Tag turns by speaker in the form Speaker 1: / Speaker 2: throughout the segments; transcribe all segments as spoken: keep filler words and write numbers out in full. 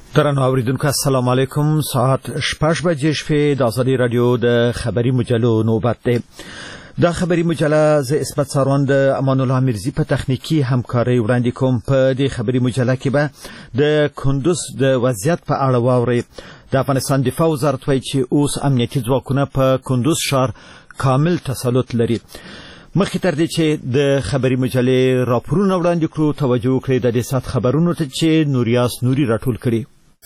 Speaker 1: درنو اوریدونکو السلام علیکم. ساعت شپږ بجې شپې د ازادي رادیو د خبري مجلو نوبت ده. د خبري مجله ز اسمت ساروان د امان الله میرزی په تخنیکی همکاري وړاندې کوم. په دې خبري مجله کې به د کندوز د وضعیت په اړه واوري. د افغانستان دفاع وزارت وایي چې اوس امنیتي ځواکونه په کندوز ښار کامل تسلط لري. مخکې تر دې چې د خبري مجلې راپورونه وړاندې کړو، توجه وکړئ د دې سات خبرونو ته چې نوریاس نوري راټول کړي.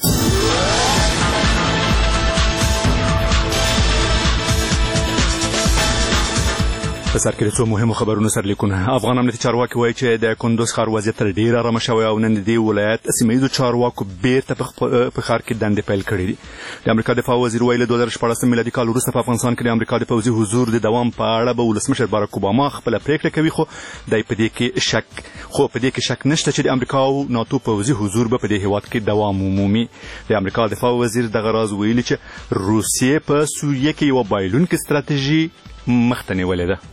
Speaker 2: په سر کې څو مهمو خبرونو سرلیکونه. افغان امنیتي چارواکي وایي چې د کندوز ښار وضعیت تر ډیره آرامه شوی او نن د دې ولایت سیمه ییزو چارواکو بیرته په ښار کې دندې پیل کړې دي. د امریکا دفاع وزیر ویلي د دوه زره شپاړسم میلادي کال وروسته په افغانستان کې د امریکا د پوځي حضور د دوام په اړه به ولسمشر باراک اوباما خپله پریکړه کوي، خو دی په دې کې شک خو په دې کې شک نشته چې د امریکا او ناتو پوځي حضور به په دې هیواد کې دوام ومومي. د امریکا دفاع وزیر دغه راز ویلي چې روسیې په سوریه کې یوه بایلونکې ستراتیژي مخته نیولې ده.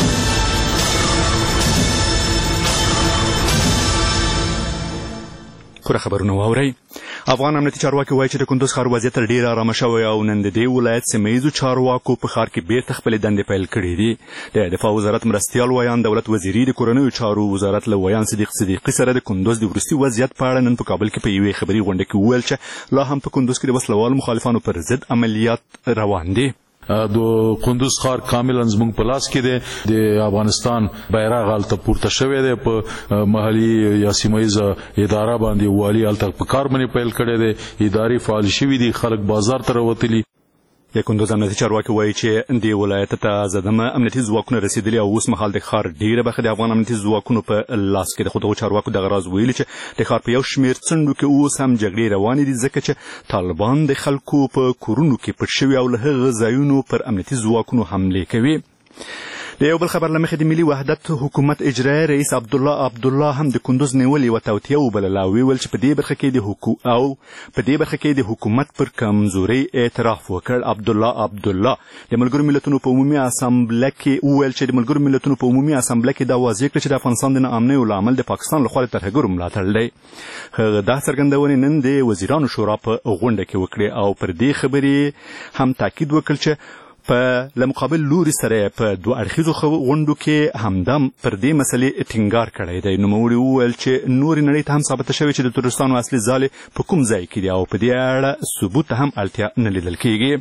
Speaker 2: خورا خبرونه واورئ. افغان امنیتي چارواکي وایي چې د کندوز ښار وضعیت تر ډیره آرامه شوی او نن د دې ولایت سیمه ییزو چارواکو په ښار کې بیرته خپلې دندې پیل کړې دي. د دفاع وزارت مرستیال ویان دولت وزیري د کورنیو چارو وزارت له ویان صدیق صدیقي سره د کندوز د وروستي وضعیت په اړه نن په کابل کې په یوې خبري غونډه کې وویل چې لا هم په کندوز کې د وسلوالو مخالفانو پر ضد عملیات روان دي.
Speaker 3: د کندوز ښار کاملا زموږ په لاس کې دی. د افغانستان بیرغ هلته پورته شوی دی. په محلي یا سیمه ییزه اداره باندې والي هلته په کار باندې پیل کړی دی. ادارې فعال شوي دي، خلک بازار ته راوتلي.
Speaker 2: د کندوز امنیتي چارواکي وایي چې د ولایت ته زدمه امنیتي ځواکونه رسېدلي او اوس مهال د ښار ډیره برخه د افغان امنیتي ځواکونو په لاس کې ده. خو دغو چارواکو دغه راز ویلي چې د ښار په یو شمېر څنډو کې اوس هم جګړې روانې دي، ځکه چې طالبان د خلکو په کورونو کې پټ شوي او له هغه ځایونو پر امنیتي ځواکونو حملې کوي. د یو بل خبر له مخې د ملي وحدت حکومت اجرایي رئیس عبدالله عبدالله هم د کندوز نیول یوه توطیه وبلله او ویل چې په دې برخه کې د حکو او په دې برخه کې د حکومت پر کمزورۍ اعتراف وکړ. عبدالله عبدالله د ملګرو ملتونو په عمومي اسامبله کې وویل چې د ملګرو ملتونو په عمومي اسامبله کې دا واضح کړه چې د افغانستان د ناامنیو له امله د پاکستان لخوا د ترهګرو ملاتړ دی. هغه دا څرګندونې نن د وزیرانو شورا په غونډه کې وکړې او پر دې خبرې هم تاکید وکړ چې په لمقابل لوري سره په دوه اړخیزو غونډو کې همدم پر دې مسلې ټینګار کړی دی. نوموړي وویل چې نورې نړۍ ته هم ثابته شوې چې د تروریستانو اصلي ځالې په کوم ځای کې دي او په دې اړه ثبوت ته هم اړتیا نه لیدل کېږي.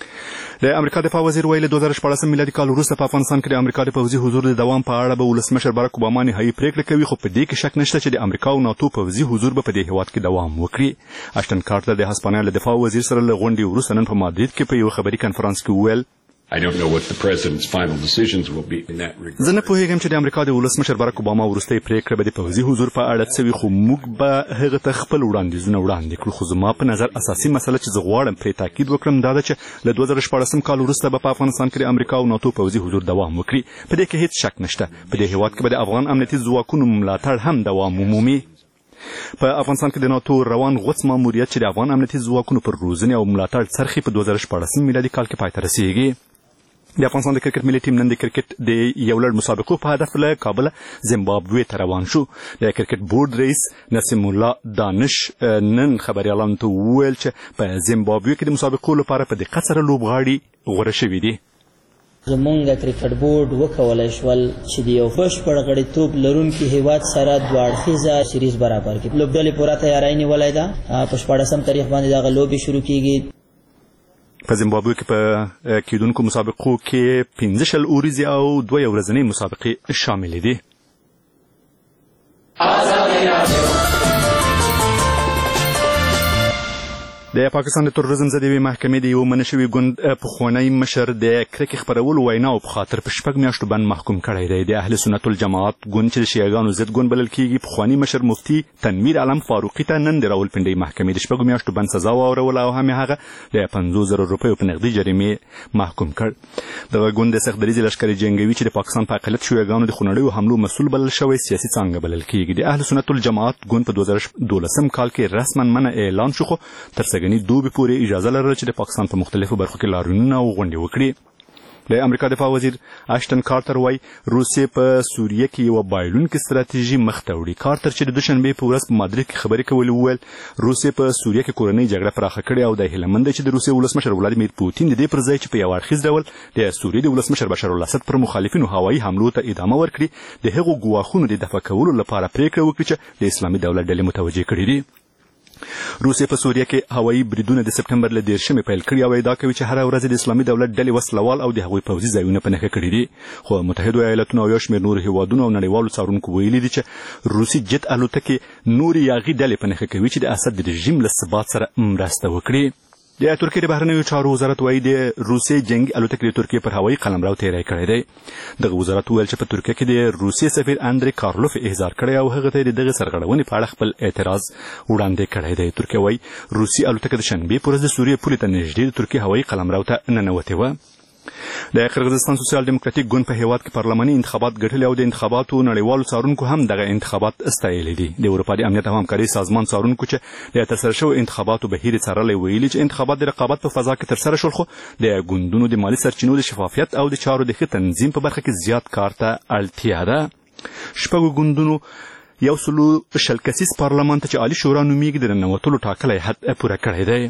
Speaker 2: د امریکا دفاع وزیر ویلي دوه زره شپاړسم میلادي کال وروسته په افغانستان کې د امریکا د پوځي حضور د دوام په اړه به ولسمشر باراک اوباما نهایي پریکړه کوي، خو په دې کې شک نشته چې د امریکا او ناتو پوځي حضور به په دې هیواد کې دوام وکړي. اشتن کارټر د هسپانیا له دفاع وزیر سره له غونډې وروسته نن په مادرید کې په یو خبري کنفرانس کې وویل
Speaker 4: I don't know what the president's final decisions will be in that regard.
Speaker 2: زه نه پوهیږم چې د امریکا د ولسمشر باراک اوباما وروستۍ پریکړه به د پوځي حضور په اړه څه وي، خو موږ به هغه ته خپل وړاندیزونه وړاندې کړو. خو زما په نظر اساسي مسله چې زه غواړم پرې تاکید وکړم دا ده چې له دوه زره شپاړسم کال وروسته به په افغانستان کې د امریکا او ناتو پوځي حضور دوام وکړي. په دې کې هیڅ شک نشته. په دې هیواد کې به د افغان امنیتي ځواکونو ملاتړ هم دوام ومومي. په افغانستان کې د ناتو روان غوڅ ماموریت چې د افغان امنیتي ځواکونو پر روزنې او ملاتړ څرخي په دوه زره شپاړسم میلادي کال کې پای ته رسیږي. د افغانستان د کرکټ ملي ټیم نن د کرکټ د یو لړ مسابقو په هدف له کابل زیمبابوې ته روان شو. د کرکټ بورډ رئیس نسیم الله دانش نن خبریالانو ته وویل چې په زیمبابوې کې د مسابقو لپاره په دقت سره لوبغاړي غوره شوي دي.
Speaker 5: زمونږ کرکټ بورډ وکولی شول چې د یو بشپړ غړیتوب لرونکي هیواد سره دوه اړخیزه سیریز برابر کړي. لوبډلې پوره تیاری نیولی ده. په شپاړسم تاریخ باندې دغه لوبې شروع کیږي.
Speaker 2: په زیمبابوې کې په کیدونکو مسابقو کې پنځه شل اوریزې او دوه ورځنۍ مسابقې شاملې دي. د پاکستان د تروریزم ضد یوې محکمې د یو منع شوي ګوند پخوانی مشر د کرکې خپرولو ویناو په خاطر په شپږ میاشتو بند محکوم کړی دی. د اهل سنت الجماعت ګوند چې د شیعهګانو ضد ګوند بلل کېږي پخوانی مشر مفتي تنویر عالم فاروقي ته نن د راولپنډۍ محکمې د شپږو میاشتو بند سزا واوروله او هم یې هغه د پنځوس زره روپیو په نغدي جریمې محکوم کړ. دغه ګوند د سخت دریځي لښکرې جنګوي چې د پاکستان په اقلیت شیعهګانو د خونړیو حملو مسؤل بلل شوی سیاسي څانګه بلل کېږي. د اهل سنت الجماعت ګوند په دوه زره دولسم کال کې رسما منع اعلان شو، خو تر څګني دوبي پورې اجازه لرله چې د پاکستان په مختلفو برخو کې لاریونونه او غونډې وکړي. د امریکا دفاع وزیر اشتن کارتر وای روسیې په سوریه کې یو بایلونکې ستراتیژي مخ ته وړي. کارتر چې د دوشنبه په ورځ په مادرید کې خبرې کولې وویل روسیې په سوریه کې کورنۍ جګړه پراخه کړې او د هیله مند چې د روسیې ولسمشر ولادیمیر پوتین د دې پر ځای چې په یو اړخیز ډول د سوریې د ولسمشر بشار الاسد پر مخالفینو هوایي حملو ته ادامه ورکړي د هغو ګواښونو د دفع کولو لپاره پریکړه وکړي چې د اسلامي دولت ډلې متوجه کړي دي. روسیې په سوریه کې هوایي بریدونه د سپټمبر له دیرشمې پیل کړي او ادعا کوي چې هره ورځ د اسلامي دولت ډلې وسلوال او د هغوی پوځي ځایونه په نښه کړي دي. خو متحده ایالاتونو او یو شمېر نورو هیوادونو او نړیوالو څارونکو ویلي دي چې روسي جت الوتکې نورې یاغي ډلې په نښه کوي چې د اسد د رژیم له ثبات سره مرسته وکړي. د ترکیې د بهرنیو چارو وزارت وایي د روسیې جنگي الوتکې د ترکیې پر هوایي قلمرو تیری کړی دی. دغه وزارت وویل چې په ترکیه کې د روسیې سفیر اندرې کارلوف احضار کړی او هغه ته د دغه سرغړونې په اړه خپل اعتراض وړاندې کړی دی. ترکیه وایي روسي الوتکه د شنبې په ورځ د سوریې پولې ته نږدې د ترکیې هوایي قلمرو ته ننوتې وه. د قرغیزستان سوسیال دیموکراتیک ګوند په هیواد کې پارلماني انتخابات ګټلي او د انتخاباتو نړیوالو څارونکو هم دغه انتخابات ستایلي دي. د اروپا د امنیت او همکارۍ سازمان څارونکو چې د ترسره شویو انتخاباتو بهیر یې څارلی ویلي چې انتخابات د رقابت په فضا کې ترسره شول خو د ګوندونو د مالي سرچینو د شفافیت او د چارو د ښه تنظیم په برخه کې زیات کار ته اړتیا ده. شپږو ګوندونو یو سلو شل کسیز پارلمان ته چې عالي شورا نومیږي د ننوتلو ټاکلی حد پوره کړی دی.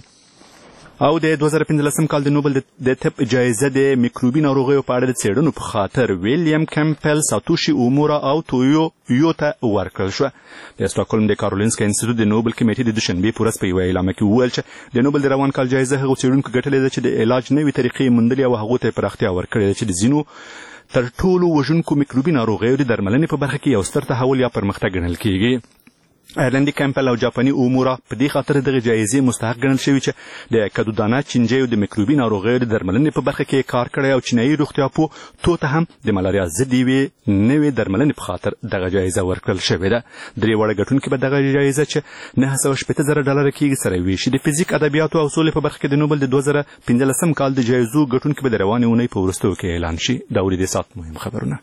Speaker 2: او د دوه زره پنځلسم کال د نوبل د طب جایزه د میکروبي ناروغیو په اړه د څېړنو په خاطر ویلیام کمپل ساتوشي اومورا او تویو یو ته ورکړل شوه. د سټاکهولم د کارولینسکا انسټیټیوټ د نوبل کمیټې د دوشنبې په ورځ په یوه اعلامیه کې وویل چې د نوبل د روان کال جایزه هغو څېړونکو ګټلې ده چې د علاج نوې طریقې موندلې او هغو ته یې پراختیا ورکړې ده چې د ځینو تر ټولو وژونکو میکروبي ناروغیو د درملنې په برخه کې یو ستر تحول یا پرمختګ ګڼل کیږي. ایرلندي کمپل او جاپاني اومورا په دې خاطر دغه جایزې مستحق ګڼل شوي چې د کدودانه چینجیو د میکروبي ناروغیو د درملنې په برخه کې کار کړی او چینایي روغتیا پوه تو ته هم د ملاریا ضد یوې نوې درملنې په خاطر دغه جایزه ورکړل شوې ده. درې واړه ګټونکي به دغه جایزه چې نهه سوه شپېته زره ډالره کېږي سره ویشي. د فزیک ادبیاتو او سولې په برخه کې د نوبل د دوه زره پنځلسم کال د جایزو ګټونکي به د روانې اونۍ په وروستیو کې اعلان شي. دا ولې د ساعت مهم خبرونه.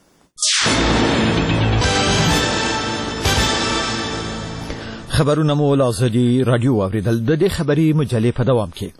Speaker 1: خبرونه مو له ازادي رادیو واوریدل. د دې خبري مجلې په دوام کې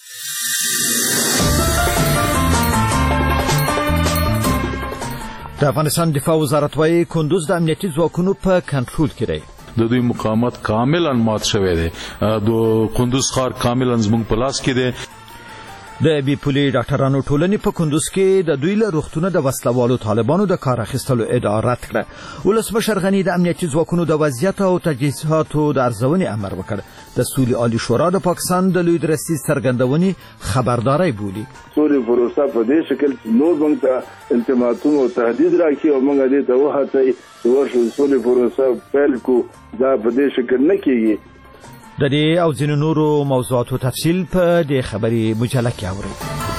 Speaker 1: د افغانستان دفاع وزارت وايي کندوز د امنیتي ځواکونو په کنټرول کې دی.
Speaker 3: د دوی مقاومت کاملا مات شوی دی. د کندوز ښار کاملا زموږ په لاس کې دی.
Speaker 1: د بي پولي ډاکټرانو ټولنې په کندوز کې د دوی له روغتونه د وسلوالو طالبانو د کار اخیستلو ادعا رد کړه. ولسمشر غني د امنیتي ځواکونو د وضعیت او تجهیزاتو د ارزونې امر وکړ. د سولې عالی شورا د پاکستان د لوی درستي څرګندونې خبرداري بولي.
Speaker 6: سولې پروسه په دې شکل نور موږ ته التماسونه او تهدید راکړي او موږ دې ته وهڅوي چې ورشو سولې پروسه پیل کړو. دا په دې شکل نه کېږي.
Speaker 1: د دې او ځینو نورو موضوعاتو تفصیل په دې خبري مجله کې اورئ.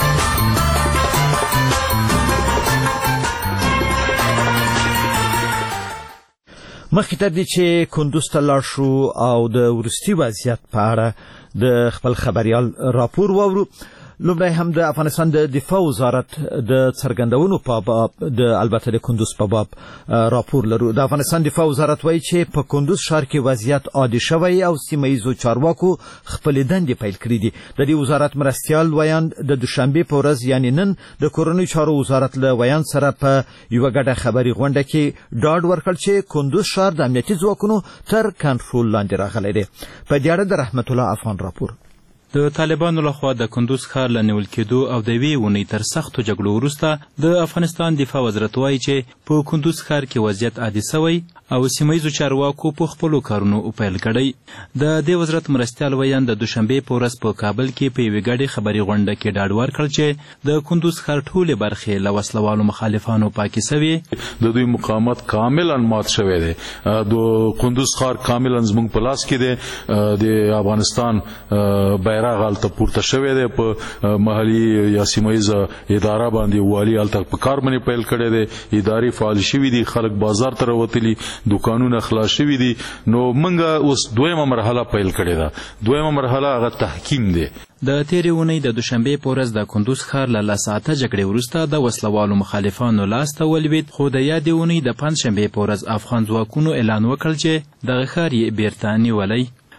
Speaker 1: مخکې تر دې چې کندوز ته لاړ شو او د وروستي وضعیت په اړه د خپل خبريال راپور واورو، لومړی هم د افغانستان د دفاع وزارت د څرګندونو په باب د البته د کندوز په باب راپور لرو. د افغانستان دفاع وزارت وایي چې په کندوز ښار کې وضعیت عادي شوی او سیمه ییزو چارواکو خپل دندې پیل کړې دي. د دې وزارت مرستیال ویاند د دوشنبه په ورځ یعنی نن د کورنۍ چارو وزارت له ویاند سره په یو غټه خبري غونډه کې ډاډ ورکړ چې کندوز ښار د امنیتي ځواکونو تر کنټرول لاندې راغلی دی. په دې اړه د رحمت الله افغان راپور.
Speaker 7: د طالبانو لخوا د کندوز ښار له نیول کېدو او د یوې اونۍ تر سختو جګړو وروسته د افغانستان دفاع وزارت وایي چې په کندوز ښار کې وضعیت عادي سوی او سیمه ییزو چارواکو په خپلو کارونو پیل کړی. د دې وزارت مرستیال ویاند د دوشنبې په ورځ په کابل کې په یوې ګډې خبري غونډه کې ډاډ ورکړ چې د کندوز ښار ټولې برخې له وسلوالو مخالفانو پاکې سوې.
Speaker 3: د دوی مقاومت کاملا مات شوی دی. د کندوز ښار کاملا زموږ په لاس کې دی. د افغانستان بیرغ هلته پورته شوی دی. په محلي یا سیمه ییزه اداره باندې والي هلته په کار باندې پیل کړی دی. ادارې فعال شوي دي. خلک بازار ته راوتلي، دوکانونه خلاص شوي دي. نو موږ اوس دویمه مرحله پیل کړې ده. دویمه مرحله هغه تحکیم دی.
Speaker 7: د تیرې اونۍ د دوشنبې په ورځ د کندوز ښار له لس ساعته جګړې وروسته د وسلوالو مخالفانو لاس ته ولوېد، خو د یادې اونۍ د پنجشنبې په ورځ افغان ځواکونو اعلان وکړ چې دغه ښار یې بیرته نیولی.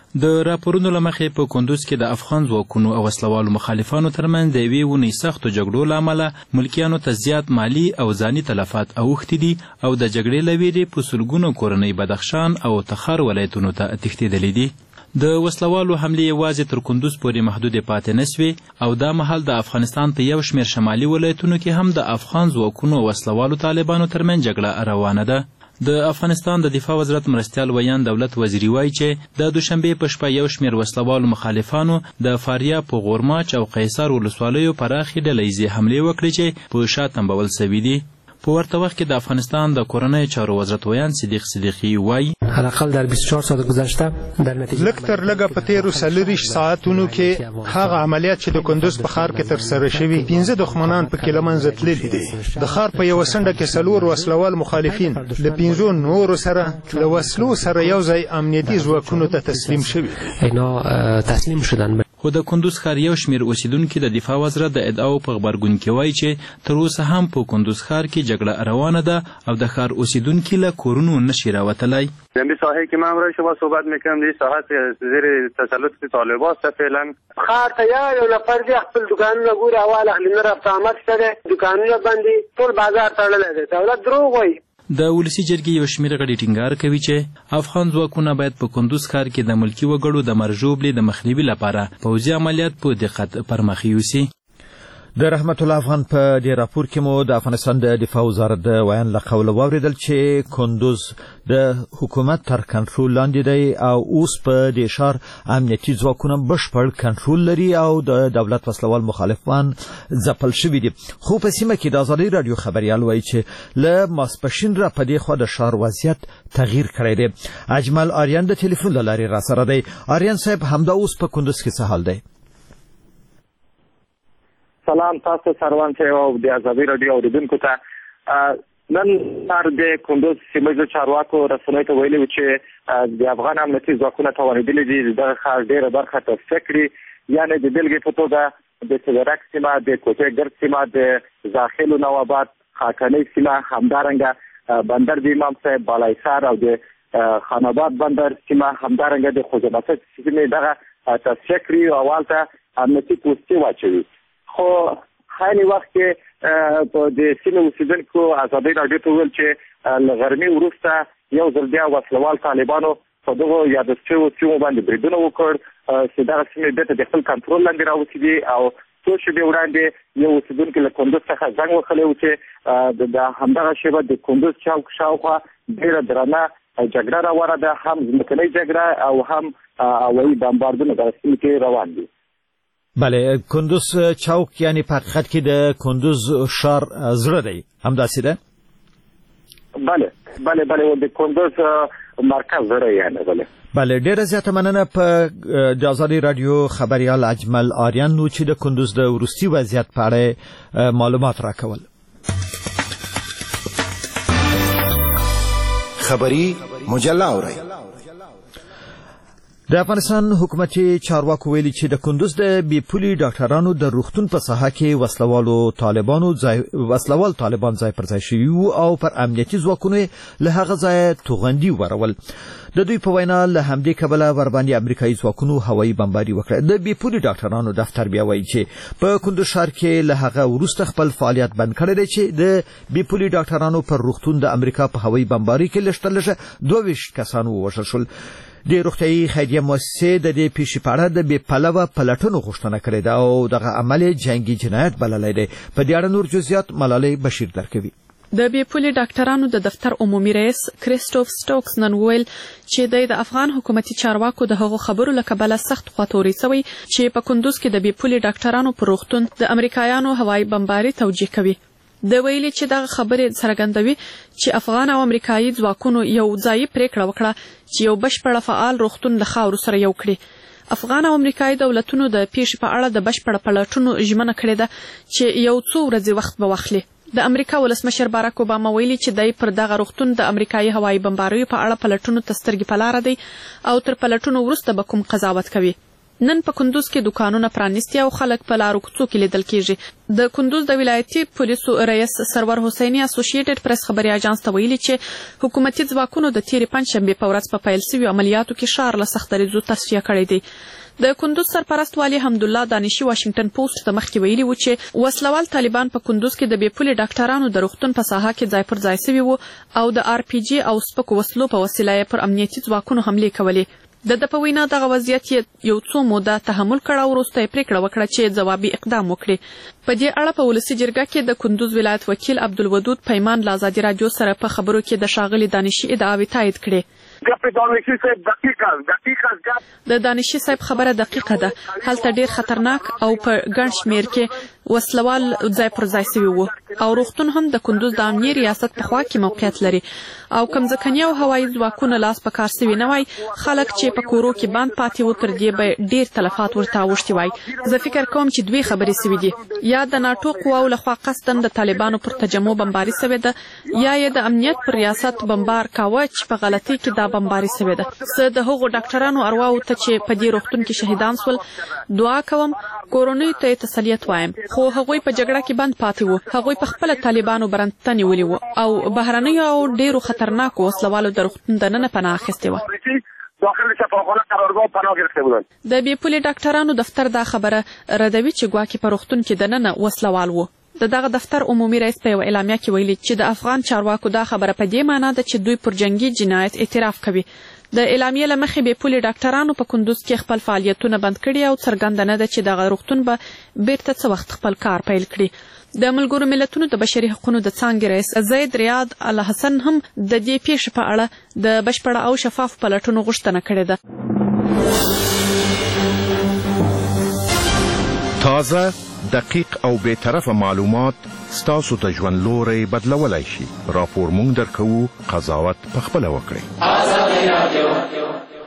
Speaker 7: د راپورونو له مخې په کندوز کې د افغان ځواکونو او وسلوالو مخالفانو ترمنځ د یوې اونۍ سختو جګړو له امله ملکیانو ته زیات مالي او ځاني تلفات اوښتي دي او د جګړې له ویرې په سلګونو کورنۍ بدخشان او تخار ولایتونو ته تښتېدلې دي. د وسلوالو حملې یوازې تر کندوز پورې محدودې پاتې نه سوې او دا مهال د افغانستان په یو شمېر شمالي ولایتونو کې هم د افغان ځواکونو او وسلوالو طالبانو ترمنځ جګړه روانه ده. د افغانستان د دفاع وزارت مرستیال ویان دولت وزیري وایي چې د دوشنبې په شپه یو شمېر وسلوالو مخالفانو د فاریاب په غورماچ او قیصر ولسوالیو پراخې ډله ییزې حملې وکړې چې په شا تنبول سوي دي. په ورته وخت کې د افغانستان د کورنۍ چارو وزارت ویان صدیق صدیقی وایي
Speaker 8: حداقل در بیست و چهار ساعت گذشته در نتیجه
Speaker 9: لږ تر لږه په تیرو څلورویشت ساعتونو کې هغه عملیات چې د کندوز په ښار کې ترسره شوي پنځه دښمنان پکې له منځه تللي دي. د ښار په یوه څنډه کې څلور وسلوال مخالفین له پنځو نورو سره له وسلو سره یو ځای امنیتي ځواکونو ته تسلیم شوي.
Speaker 8: اینا تسلیم شدن.
Speaker 7: خو د کندوز ښار یو شمېر اوسیدونکي د دفاع وزارت د ادعاو په غبرګون کې وایي چې تر اوسه هم په کندوز ښار کې جګړه روانه ده او د ښار اوسیدونکي له کورونو نشي راوتلی.
Speaker 10: زمین ساحه که من برای شما صحبت میکنم دی ساحه زیر تسلط طالبان است. فعلا
Speaker 11: خار تیار یو نفر دی خپل دکانونه ګوري اول اهلینه رفت آمد شده دکانونه بندي ټول بازار تړلی دی. دولت دروغ وایي.
Speaker 7: د ولسي جرګې یو شمېر غړي ټینګار کوي چې افغان ځواکونه باید په کندوز ښار کې د ملکي وګړو د مرژوبلې د مخنیوي لپاره پوځي عملیات په دقت پرمخ یوسي.
Speaker 1: د رحمت الله افغان په دې راپور کې مو د افغانستان د دفاع وزارت د ویان له قوله واوریدل چې کندوز د حکومت تر کنټرول لاندې دی او اوس په دې ښار امنیتي ځواکونه بشپړ کنټرول لري او د دولت وسلوال مخالفان ځپل شوي دي. خو په سیمه کې د ازادي راډیو خبریال وایي چې له ماسپښین را په دې خوا د ښار وضعیت تغییر کړی دی. اجمل آریان د ټلیفون له لارې را سره دی. آریان صاحب همدا اوس په کندوز کې څه حال دی؟
Speaker 12: سلام تاسو سروان ته او د ازادي راډیو اوریدونکو ته. نن سهار د کندوز سیمه چارواکو رسنیو ته ویلي چې د افغان امنیتي ځواکونه توانېدلي دي د ښار ډېره برخه تصفیه کړي. یعنې د بېلګې په توګه د تلرک سیمه د کوټې ګرد سیمه د زاخیل و نواباد خاکنۍ سیمه همدارنګه بندر د امام صاحب بالایسار او د خاناباد بندر سیمه همدارنګه د خوزمسد سیمې دغه تصفیه کړي او هلته امنیتي پوستې واچوي. خو خالي وخت کې په د سیمې اوسیدونکو ازادي راډیو ته ویل چې له غرمې وروسته یو ځل بیا وسلوال طالبانو په دغو یادو شویو سیمو باندې بریدونه وکړ چې دغه سیمې بېرته د خپل کنټرول لاندې راوستې او څو شېبې وړاندې یو اوسیدونکي له کندوز څخه زنګ وهلی و چې د همدغه شېبه د کندوز چوک شاوخوا ډېره درنه جګړه روانه ده. هم ځمکنۍ جګړه او هم هوایي بمباردونه دغه سیمې کې روان دي.
Speaker 1: بله کندوز چوک یعنی په حقیقت کې د کندوز ښار زړه دی همداسې ده؟
Speaker 12: بله بله بله د کندوز مرکز زړه یعنی بله
Speaker 1: بله ډیره زیاته مننه. په د ازادي راډیو خبریال اجمل آریان نو چې د کندوز د وروستي وضعیت په اړه معلومات راکول.
Speaker 13: خبری مجله اورئ.
Speaker 1: د افغانستان حکومتي چارواکو ویلي چې د کندوز د بیپولي ډاکټرانو د روغتون په ساحه کې وسلوالو طالبانو ځای وسلوال طالبان ځای پر ځای شوي او پر امنیتي ځواکونو له هغه ځایه توغندي ورول. د دوی په وینا له همدې کبله ورباندې امریکایي ځواکونو هوایي بمباري وکړه. د بیپولي ډاکټرانو دفتر بیا وایي چې په کندوز ښار کې له هغه وروسته خپل فعالیت بند کړی دی چې د بیپولي ډاکټرانو پر روغتون د امریکا په هوایي بمباري کې لږ تر لږه دوه ویشت کسان ووژل شول. د روغتیايي خیریه مؤسسې د دې پیښې په اړه د بې پلوه پلټنو غوښتنه کړې ده او دغه عمل جنګي جنایت بللی دی. په دې اړه نور جزئیات ملالۍ بشیر درکوي.
Speaker 14: د بیپولي ډاکټرانو د دفتر عمومي رئیس کریسټوف سټوکس نن وویل چې د افغان حکومتي چارواکو د هغو خبرو له کبله سخت خواطوري سوی چې په کندوز کې د بیپولي ډاکټرانو پر روغتون د امریکایانو هوایي بمباري توجیه کوي. د ویلي چې دغه خبرې څرګندوي چې افغان او امریکایي ځواکونو یو ځای پریکړه وکړه چې یو بشپړ فعال روغتون له خاورو سره یو کړي. افغان او امریکایي دولتونو د پیښې په اړه د بشپړ پلټنو ژمنه کړې ده چې یو څو ورځې وخت به واخلي. د امریکا ولسمشر باراک اوباما ویلي چې دی پر دغه روغتون د امریکایي هوایي بمباریو په اړه پلټنو ته سترګې په لاره دی او تر پلټنو وروسته به کوم قضاوت کوي. نن په کندوز کې دکانونه پرانیستي او خلک په لارو کوڅو کې لیدل کیږي. د کندوز د ولایتي پولیسو رئیس سرور حسیني اسوسییټډ پریس خبري اژانس ته ویلي چې حکومتي ځواکونو د تیرې پنځشنبې په ورځ په پیل شوي عملیاتو کې ښار له سخت دریځو تصفیه کړی دی. د کندوز سرپرست والي حمدالله دانشي واشنگټن پوسټ ته مخکې ویلي و چې وسلوال طالبان په کندوز کې د بې پولې ډاکټرانو د روغتون په ساحه کې ځای پر ځای سوي وو او د آر پی جي او سپکو وسلو په وسیله پر امنیتي ځواکونو حملې کولې. د د په وینا دغه وضعیت یو څو موده تحمل کړه او وروسته یې پریکړه وکړه چې ځوابي اقدام وکړي. په دې اړه په ولسي جرګه کې د کندوز ولایت وکیل عبدالودود پیمان له ازادي راډیو سره په خبرو کې د ښاغلي دانشي ادعاوې تایید کړې. د دانشي صاحب خبره دقیقه ده. هلته ډیر خطرناک او په ګڼ شمیر کې وسلوال ځای پر ځای سوي وو او روغتون هم د کندوز د امنیه ریاست په خوا کې موقعیت لري او کمزکنی او هوایي ځواکونه لاس په کار سوي نه وای. خلک چې په کورو کې باند پاتې وو تر دې به ډیر تلفات ورته اوښتي وای. زه فکر کوم چې دوی خبرې سوي دي، یا د ناټو قواو لخوا قصدن د طالبانو پر تجمع بمباري سوې ده یا یې د امنیت پر ریاست بمبار کاوه چې په غلطۍ کې دا بمباري سوې ده. زه د هغو ډاکټرانو ارواو ته چې په دې روغتون کې شهیدان سول دعا کوم، کورنۍ ته یې تسلیت وایم، خو هغوی په جګړه کې بند پاتې وو. هغوی په خپله طالبانو برنته نیولي وو او بهرنیو او ډیرو خطرناکو وسلوالو د روغتون دننه پناه اخیستې وه. د بې پولې ډاکټرانو دفتر دا خبره ردوي چې ګواکې په روغتون کې دننه وسلوال وو. د دغه دفتر عمومي رئیس په یوه اعلامیه کې ویلي چې د افغان چارواکو دا خبره په دې معنا ده چې دوی پر جنګي جنایت اعتراف کوي. د اعلامیې له مخې بې پولې ډاکټرانو په کندوز کې خپل فعالیتونه بند کړي او څرګنده نه ده چې دغه روغتون به بیرته څه وخت خپل کار پیل کړي. د ملګرو ملتونو د بشري حقوقو د څانګې رئیس زید ریاض الحسن هم د دې پیښې په اړه د بشپړه او شفاف پلټنو غوښتنه کړې ده.
Speaker 13: تازه، دقیق او بې طرفه معلومات ستاسو ته ژوند لوری بدلولی شي. راپور مونږ درکوو، قضاوت پخپله وکړئ.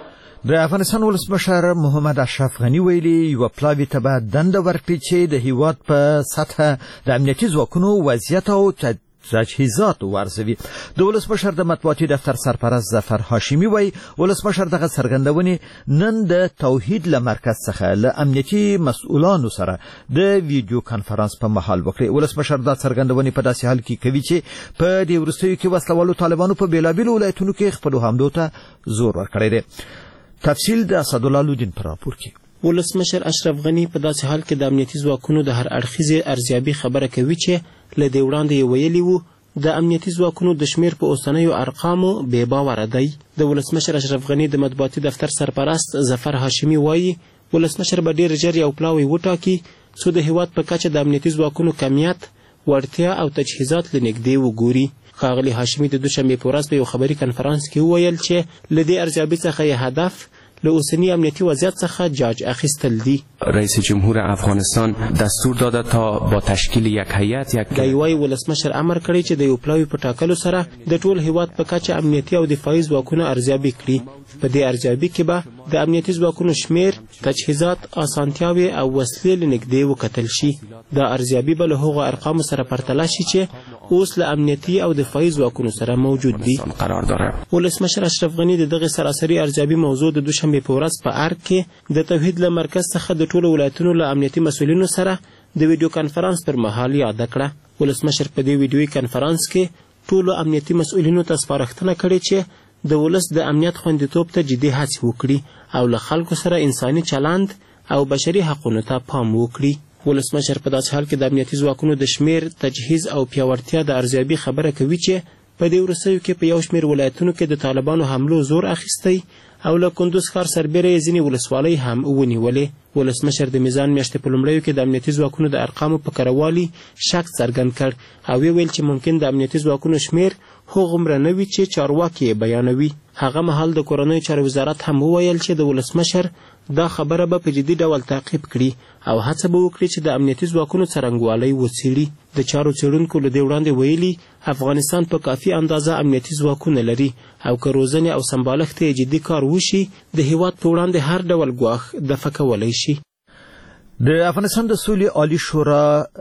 Speaker 1: د افغانستان ولسمشر محمد اشرف غنی ویلي یوه پلاوي ته به دنده ورکړي چې د هیواد په سطحه د امنیتي ځواکونو وضعیت او تجهیزات ورزوي. د ولسمشر د مطبوعاتي دفتر سرپرست ظفر هاشمي وایي ولسمشر دغه څرګندونې نن د توحید له مرکز څخه له امنیتي مسؤلانو سره د ویډیو کانفرنس په مهال وکړې. ولسمشر دا څرګندونې په داسې حال کې کوي چې په دې وروستیو کې وسلوالو طالبانو په بېلابېلو ولایتونو کې خپلو حملو ته زور ورکړی دی. تفصیل د اسدالله لودین پر راپور کې.
Speaker 15: ولسمشر اشرف غنی په داسې حال کې د امنیتي ځواکونو د هر اړخیزې ارزیابي خبره کوي چې له دې وړاندې یې ویلي وو د امنیتي ځواکونو د شمیر په اوسنیو ارقامو بې باوره دی. د ولسمشر اشرف غنی د مطبوعاتي دفتر سرپرست ظفر هاشمي وایي ولسمشر به ډېر ژر یو پلاوی وټاکي څو د هیواد په کچه د امنیتي ځواکونو کمیت، وړتیا او تجهیزات له نږدې وګوري. ښاغلي هاشمي د دوشنبې په ورځ په یو خبري کنفرانس کې وویل چې له دې ارزیابي څخه یې هدف له اوسنی امنیتی وضعیت څخه جاج اخیستل دي.
Speaker 16: رئیس جمهور افغانستان دستور داده تا با تشکیل یک هیئت یک
Speaker 15: د یوه ولسمشر امر کړی چې د یو پلاوي په ټاکلو سره د ټول هیواد په کچه امنیتي او دفاعي ځواکونه ارزیابي کړي. په دې ارزیابي کې به د امنیتي ځواکونو شمیر، تجهیزات، اسانتیاوې او وسلې له نږدې وکتل شي. دا ارزیابي به له هغو ارقامو سره پرتله شي چې اوس له امنیتي او دفاعي ځواکونو سره موجود دي.
Speaker 16: قرار داره.
Speaker 15: ولسمشر اشرف غنی د دغه سراسري ارزیابي موضوع د دوشنبې په ورځ په ارګ کې د توحید له مرکز څخه د ټولو ولایتونو له امنیتي مسؤلینو سره د ویډیو کانفرنس پر مهال یاده کړه. ولسمشر په دې ویډیوي کانفرنس کې ټولو امنیتي مسؤلینو ته سپارښتنه کړې چې د ولس د امنیت خوندیتوب ته جدي هڅې وکړي او له خلکو سره انساني چلند او بشري حقونو ته پام وکړي. ولسمشر په داسې حال کې د امنیتي ځواکونو د شمیر، تجهیز او پیاوړتیا د ارزیابي خبره کوي چې په دې وروستیو کې په یو شمېر ولایتونو کې د طالبانو حملو زور اخیستی او له کندوز ښار سربیره یې ځینې ولسوالۍ هم ونیولې. ولسمشر د میزان میاشتې په لومړیو کې د امنیتي ځواکونو د ارقامو په کره شک څرګند کړ او ویل چې ممکن د امنیتي ځواکونو شمیر هغومره نه وي چې چارواکي یې بیانوي. هغه مهال د کورنیو چارو وزارت هم وویل چې د ولسمشر دا خبره به په جدي ډول تعقیب کړي او هڅه به وکړي چې د امنیتي ځواکونو څرنګوالی وڅېړي. د چارو څېړونکو له دې وړاندې ویلي افغانستان په کافي اندازه امنیتي ځواکونه لري او که روزنې او سمبالښت یې جدي کار وشي د هیواد په وړاندې هر ډول ګواښ دفع کولی شي.
Speaker 1: د افغانستان د سولې عالی شورا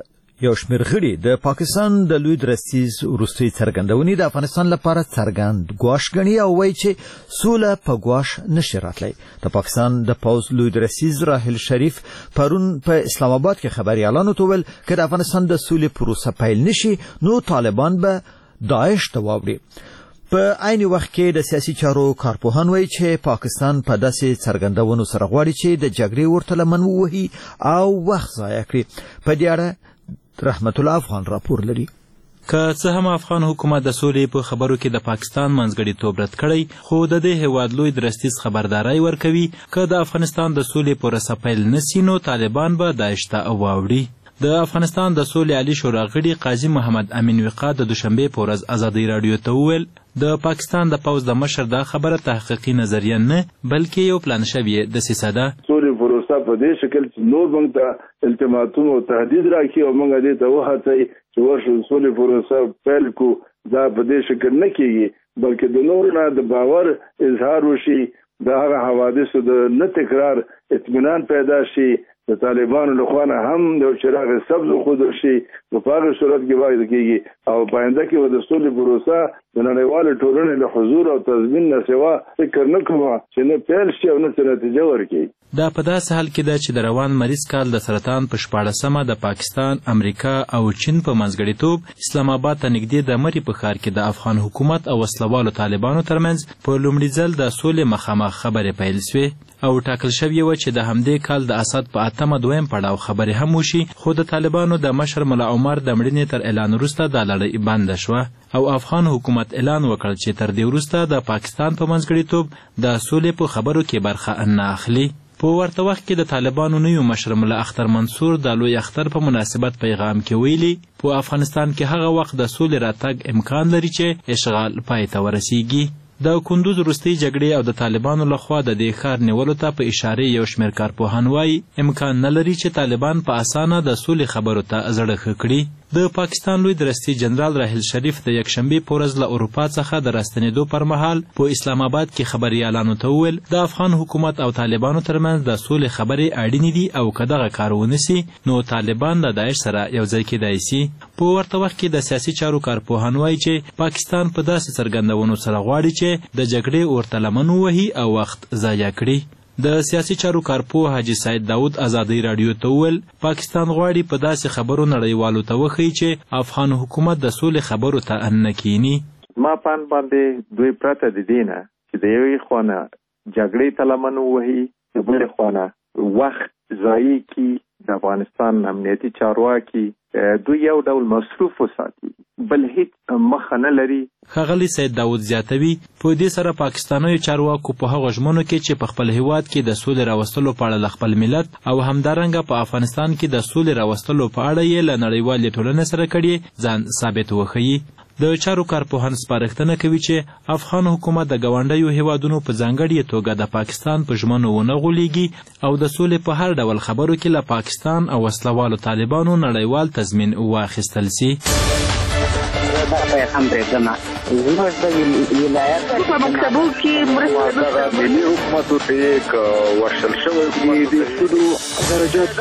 Speaker 1: یو شمېر غړي د پاکستان د لوی درستیز وروستۍ څرګندونې د افغانستان لپاره څرګند ګواښ ګڼي او وایي چې سوله په ګواښ نشي راتلی. د پاکستان د پوځ لوی درستیز راحل شریف پرون په اسلام آباد کې خبريالانو ته ویل چې د افغانستان د سولې پروسه پیل نشي نو طالبان به داعش ته واوړي. په عین وخت کې د سیاسي چارو کارپوهان وایي چې پاکستان په داسې څرګندونو سره غواړي چې د جګړې ورته لمن ووهي او وخت ضایع کړي. په دې اړه رحمت الله افغان راپور لري.
Speaker 7: که څه هم افغان حکومت د سولې په خبرو کې د پاکستان منځګړیتوب رد کړی خو د دې هیواد لوی درستیز خبرداري ورکوي که د افغانستان د سولې پروسه پیل نشي نو طالبان به داعش ته واوړي. د افغانستان د سولې عالی شورا غړي قاضي محمد امین وقا د دوشنبه په ورځ ازادي رادیو ته وویل د پاکستان د پوځ د مشر دا خبره تحقیقي نظریه نه بلکې یو پلان شوی د سیسه ده.
Speaker 6: سولې پروسه په دې شکل چې نور موږ ته التماسونه او تهدید راکړي او موږ دې ته وهڅوي چې ورشو سولې پروسه پیل کو. دا په دې شکل نه کیږي بلکې د نور نه د باور اظهار وشي، د هغه حوادثو د نه تکرار اطمینان پیدا شي، د طالبانو لخوا نه هم د چراغ سبز خود شي. په هغه صورت کې باید کېږي او پاینده کې د سولې پروسه د نړیوال ټولنې له حضور او تضمین نه سوا فکر نه کوم چې نه پیل شي او نه نتیجه ورکړي.
Speaker 7: دا په داسې حال کې ده چې د روان مریض کال د سرطان په شپاړسمه د پاکستان، امریکا او چین په منځګړیتوب اسلام آباد ته نږدې د مري په ښار کې د افغان حکومت او وسلوالو طالبانو ترمنځ په لومړي ځل د سولې مخامخ خبرې پیل شوې او ټاکل شوې وه چې د همدې کال د اسد په اتمه دویم پړاو خبرې هم وشي خو د طالبانو د مشر ملا عمر د مړینې تر اعلان وروسته دا لړۍ بنده شوه او افغان حکومت اعلان وکړ چې تر دې وروسته د پاکستان په منځګړیتوب د سولې په خبرو کې برخه نه اخلي. په ورته وخت کې د طالبانو نوي مشر ملا اختر منصور د لوی اختر په مناسبت پیغام کې ویلي په افغانستان کې هغه وخت د سولې راتګ امکان لري چې اشغال پای ته ورسیږي. د کندوز وروستۍ جګړې او د طالبانو لخوا د دې ښار نیولو ته په اشاره یو شمېر کارپوهان وایي امکان نه لري چې طالبان په اسانه د سولې خبرو ته زړه ښه کړي. د پاکستان لوی درستیز جنرال راحل شریف د یکشنبې په ورځ له اروپا څخه د راستنېدو پر مهال په اسلام آباد کې خبریالانو ته وویل د افغان حکومت او طالبانو ترمنځ د سولې خبرې اړینې دي او که دغه کار ونسي نو طالبان د داعش سره یو ځای کېدای سي. په ورته وخت کې د سیاسي چارو کارپوهان وایي چې پاکستان په داسې څرګندونو سره غواړي چې د جګړې ورته لمن ووهي او وخت ضایع کړي. د سیاسي چارو کارپوه حاجي سعید داود ازادي رادیو ته وویل پاکستان غواړي په داسې خبرو نړیوالو ته وښیي چې افغان حکومت د سولې خبرو ته نه کینی.
Speaker 17: ما پان باندې دوی پرته د دینه چې د یوې خوا نه جګړې ته لمن ووهي د بلې خوا نه وخت ضایع کړي د افغانستان امنیتي چارواکي دوی یو ډول مصروف وساتي بل هیڅ مخه نه لري.
Speaker 7: ښاغلی سید داود زیاتوي په دې سره پاکستانیو چارواکو په هغو ژمنو کې چې په خپل هیواد کې د سولې راوستلو په اړه له خپل ملت او همدارنګه په افغانستان کې د سولې راوستلو په اړه یې له نړیوالې ټولنې سره کړي ځان ثابت وښیي. د چارو کارپوهان سپارښتنه کوي چې افغان حکومت د ګاونډیو هیوادونو په ځانګړې توګه د پاکستان په ژمنو ونه غولیږي او د سولې په هر ډول خبرو کې له پاکستان او وسلوالو طالبانو نړیوال تضمین واخیستل سي.
Speaker 18: هم برېږدمه زموږ د ولایت په مکتبو کې مرسته
Speaker 19: ملي حکومتو ته یې ورشل شوی دي د سودو درجات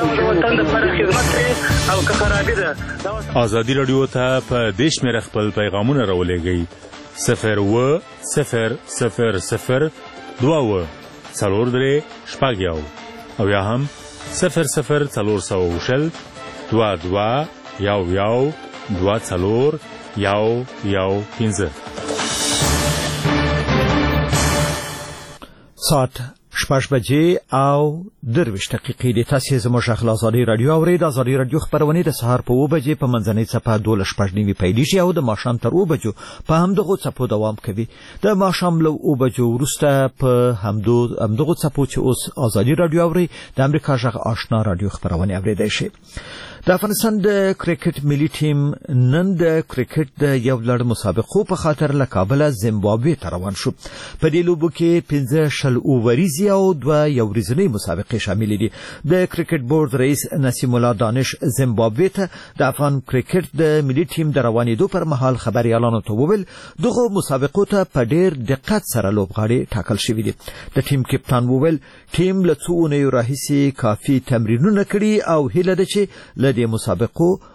Speaker 19: او که خرابي ده.
Speaker 2: ازادي رادیو ته په دې شمېره خپل پیغامونه راولېږئ صفر اووه صفر صفر صفر دوه اووه څلور درې شپږ یو او یا هم صفر صفر څلور سوه شل دوه دوه یو یو دوه څلور یو یو پنځه.
Speaker 1: ساعت شپږ بجې او درویشت دقیقې دي. تاسو زموږ غږ ازادي رادیو اورئ. د ازادي رادیو خبرونه د سهار په اوه بجې په منځنۍ څپه دولس شپږ نیمې پیل شي او د ماښام تر اوه بجو په همدغو څپو دوام کوي. د ماښام له اوه بجو وروسته په همدو همدغو څپو چې اوس ازادي رادیو اورئ د امریکا غږ آشنا رادیو خبرونه اوریدای شي. د افغانستان د کرکټ ملي ټیم نن د کرکټ د یو لړ مسابقو په خاطر له کابل زیمبابوې ته روان شو. په دې لوبو کې پنځه شل اووریزې او دوه یو ورځنۍ مسابقې شامل دي. د کرکټ بورډ رئیس نسیم الله دانش زیمبابوې ته د افغان کرکټ د ملي ټیم د روانېدو پر مهال خبريالانو ته وویل دغه مسابقو ته په ډېر دقت سره لوبغاړي ټاکل شوي دي. د ټیم کپتان وویل ټیم له څو اونیو راهیسې کافي تمرینونه کړي او هیله ده چې د مسابقو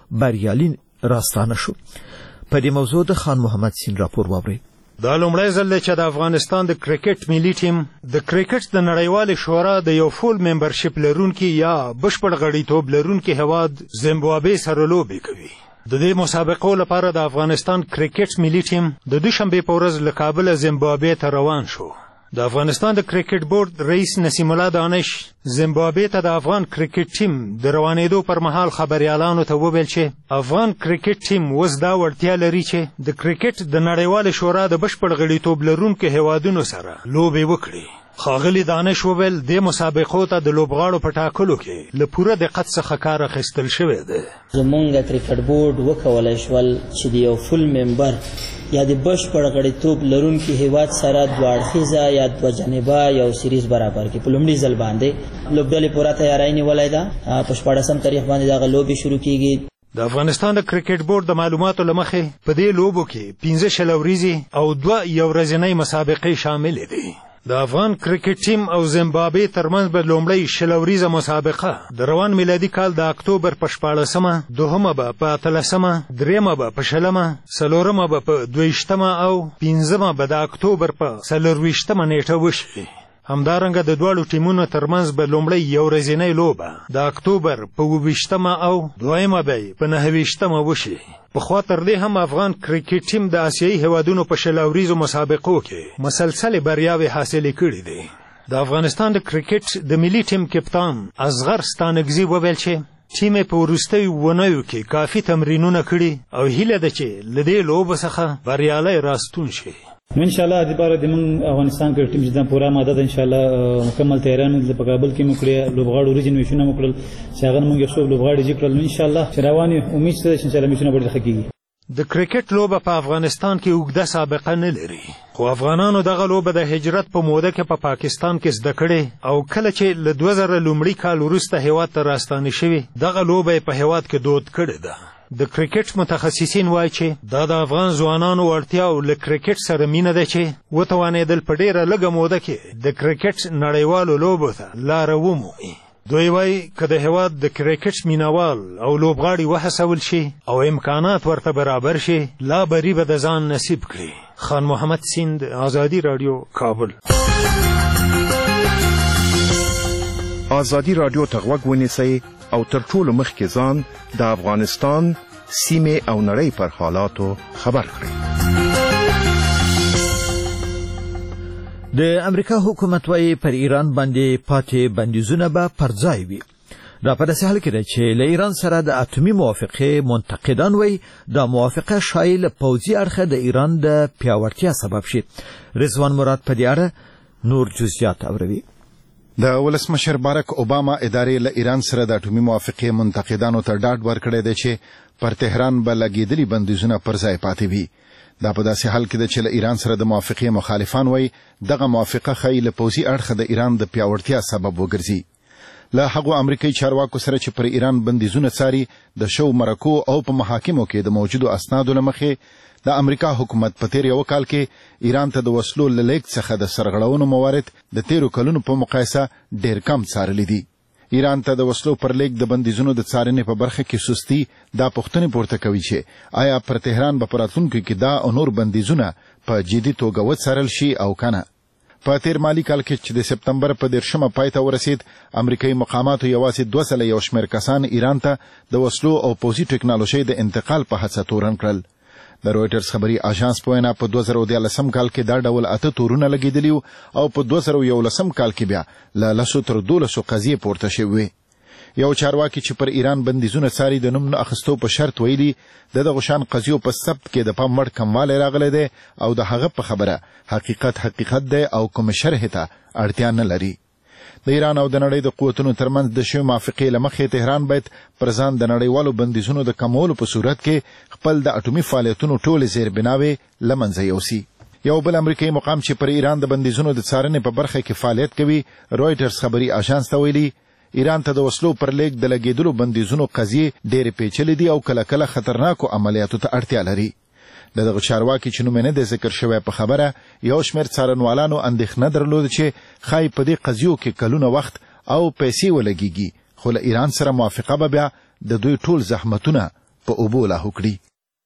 Speaker 1: بریالي راستانه شو. په دې موضوع د خان محمد سین راپور واورئ.
Speaker 9: دا لومړی ځل دی چې د افغانستان د کرکټ ملي ټیم د کرکټ د نړیوالې شورا د یو فول ممبرشپ لرونکي یا بشپړ غړیتوب لرونکي هیواد زیمبابوې سره لوبې کوي. د دې مسابقو لپاره د افغانستان کرکټ ملي ټیم د دوشنبې په ورځ له کابله زیمبابوې ته روان شو. د افغانستان د کرکټ بورډ رئیس نسیم الله دانش زیمبابوې ته د افغان کرکټ ټیم د روانېدو پر مهال خبریالانو ته وویل چې افغان کرکټ ټیم اوس دا وړتیا لري چې د کرکټ د نړیوالې شورا د بشپړ غړیتوب لرونکو هیوادونو سره لوبې وکړي. ښاغلي دانش وویل دې مسابقو ته د لوبغاړو په ټاکلو کې له پوره دقت څخه کار اخیستل شوی دی.
Speaker 5: زمونږ کرکټ بورډ وکولی شول چې د یو فل ممبر یا د بشپړ غړیتوب لرونکي هیواد سره دوه اړخیزه یا دوه جانبه یو سیریز برابر کړي. په لومړي ځل باندې لوبډلې پوره تیاری نیولی ده. په شپاړسم تاریخ باندې دغه لوبې شروع کیږي.
Speaker 9: د افغانستان د کرکټ بورډ د معلوماتو له مخې په دې لوبو کې پنځه شل ورځې او دوه یو ورځنۍ مسابقې شاملې دي. د افغان کرکټ ټیم او زیمبابوې ترمنځ به لومړی شل ورځیزه مسابقه د روان میلادي کال د اکتوبر په شپاړسمه، دوهمه به په اتلسمه، درېیمه به په شلمه، څلورمه به په دویشتمه او پنځمه به د اکتوبر په څلرویشتمه نیټه وشي. همدارنګه د دواړو ټیمونو ترمنځ به لومړی یو ورځنۍ لوبه د اکتوبر په اوویشتمه او دویمه به په نهه ویشتمه وشي. پخوا تر دې هم افغان کرکټ ټیم د آسیایي هیوادونو په شل ورځو مسابقو کې مسلسلې بریاوې حاصلې کړې دي. د افغانستان د کرکټ د ملي ټیم کپتان اصغر ستانکزي وویل چې ټیم یې په وروستیو اونیو کې کافي تمرینونه کړي او هیله ده چې له دې لوبو څخه بریالی راستون شي.
Speaker 20: ان شاء الله د بار د من افغانستان کې ټیم جدا پورا ماده ده. ان شاء الله مکمل تیارانو د کابل کې مکړه لوبغاړو ورجن وشونه مکړل چې هغه موږ یو څو لوبغاړي ذکرل. ان شاء الله چې رواني امید سره ان شاء الله مشونه به تحقیقي.
Speaker 9: د کرکټ لوبه په افغانستان کې اوږده سابقه نه لري، خو افغانانو دغه لوبه د هجرت په موده کې په پا پاکستان کې زده کړې او کله چې له دوه زره لومړي کال وروسته هیواد ته راستانه شوي دغه لوبه په هیواد کې دود کړې ده. د کرکټ متخصصین وایي چې دا د افغان ځوانانو وړتیاو له کرکټ سره مینه ده چې وتوانېدل په ډېره لږه موده کې د کرکټ نړیوالو لوبو ته لاره ومومي. دوی وایي که د هیواد د کرکټ مینوال او لوبغاړي وهڅول شي او امکانات ورته برابر شي لا بری به د ځان نصیب کړي. خان محمد سیند، آزادی رادیو، کابل.
Speaker 13: آزادی رادیو ته غوږ ونیسئ او تر ټولو مخکې ځان د افغانستان سیمې او نړۍ پر حالاتو خبر کړئ.
Speaker 1: د امریکا حکومت وايي پر ایران باندې پاتې بندیزونه به پر ځای وي. دا په داسې حال کې ده چې له ایران سره د اټومي موافقې منتقدان وایي دا موافقه شایي له پوځي اړخه د ایران د پیاوړتیا سبب شي. رضوان مراد په دې اړه نور جزئیات اوروي.
Speaker 21: د ولسمشر بارک اوباما ادارې له ایران سره د اټومي موافقې منتقدانو ته ډاډ ورکړی دی چې پر تهران به لګېدلي بندیزونه پر ځای پاتې وي. دا په داسې حال کې ده چې له ایران سره د موافقې مخالفان وایي دغه موافقه ښایي له پوځي اړخه د ایران د پیاوړتیا سبب وګرځي. له هغو امریکایي چارواکو سره چې پر ایران بندیزونه څاري د شو مرکو او په محاکمو کې د موجودو اسنادو له مخې د امریکا حکومت په تیر یو کال کې ایران ته د وسلو له لیږد څخه د سرغړونو موارد د تیرو کلونو په مقایسه ډېر کم څارلي دي. ایران ته د وسلو پر لیږد د بندیزونو د څارنې په برخه کې سستی دا پوښتنې پورته کوي چې آیا پر تهران به په راتلونکي کې دا او نور بندیزونه په جدي توګه وڅارل شي او کنه. په تیر مالي کال کې چې د سپتمبر په دیرشمه پای ته ورسید امریکایي مقاماتو یوازې دوه سله یو شمېر کسان ایران ته د وسلو او پوځي ټکنالوژۍ د انتقال په هڅه تورن کړل. د رويټرز خبري اژانس په وینا په دوه زره دیارلسم کال کې دا ډول اته تورونه لګېدلي او په دوه زره یولسم کال کې بیا له لسو تر دولسو قضیې پورته شوې. یو چارواکي چې پر ایران بندیزونه څاري د نوم نه اخیستو په شرط ویلي د دغه شان قضیو په ثبت کې د پام وړ کموالی راغلی دی او د هغه په خبره حقیقت حقیقت دی او کوم شرح ته اړتیا نه لري. د ایران او د نړۍ د قوتونو ترمنځ د شوې موافقې له مخې تهران باید پر ځان د نړیوالو بندیزونو د کمولو په صورت کې خپل د اټومي فعالیتونو ټولې زیربناوې له منځه یوسي. یو بل امریکایي مقام چې پر ایران د بندیزونو د څارنې په برخه کې فعالیت کوي رويټرز خبري اژانس ته ویلي ایران ته د وسلو پر لیږد د لګېدلو بندیزونو قضیې ډېرې پیچلې دي او کله کله خطرناکو عملیاتو ته اړتیا لري. د دغه چارواکي چې نوم یې نه دی ذکر شوی په خبره یو شمېر څارنوالانو اندېښنه درلوده چې ښایي په دې قضیو کې کلونه وخت او پیسې ولګېږي خو له ایران سره موافقه به بیا د دوی ټول زحمتونه په اوبو لاهو کړي.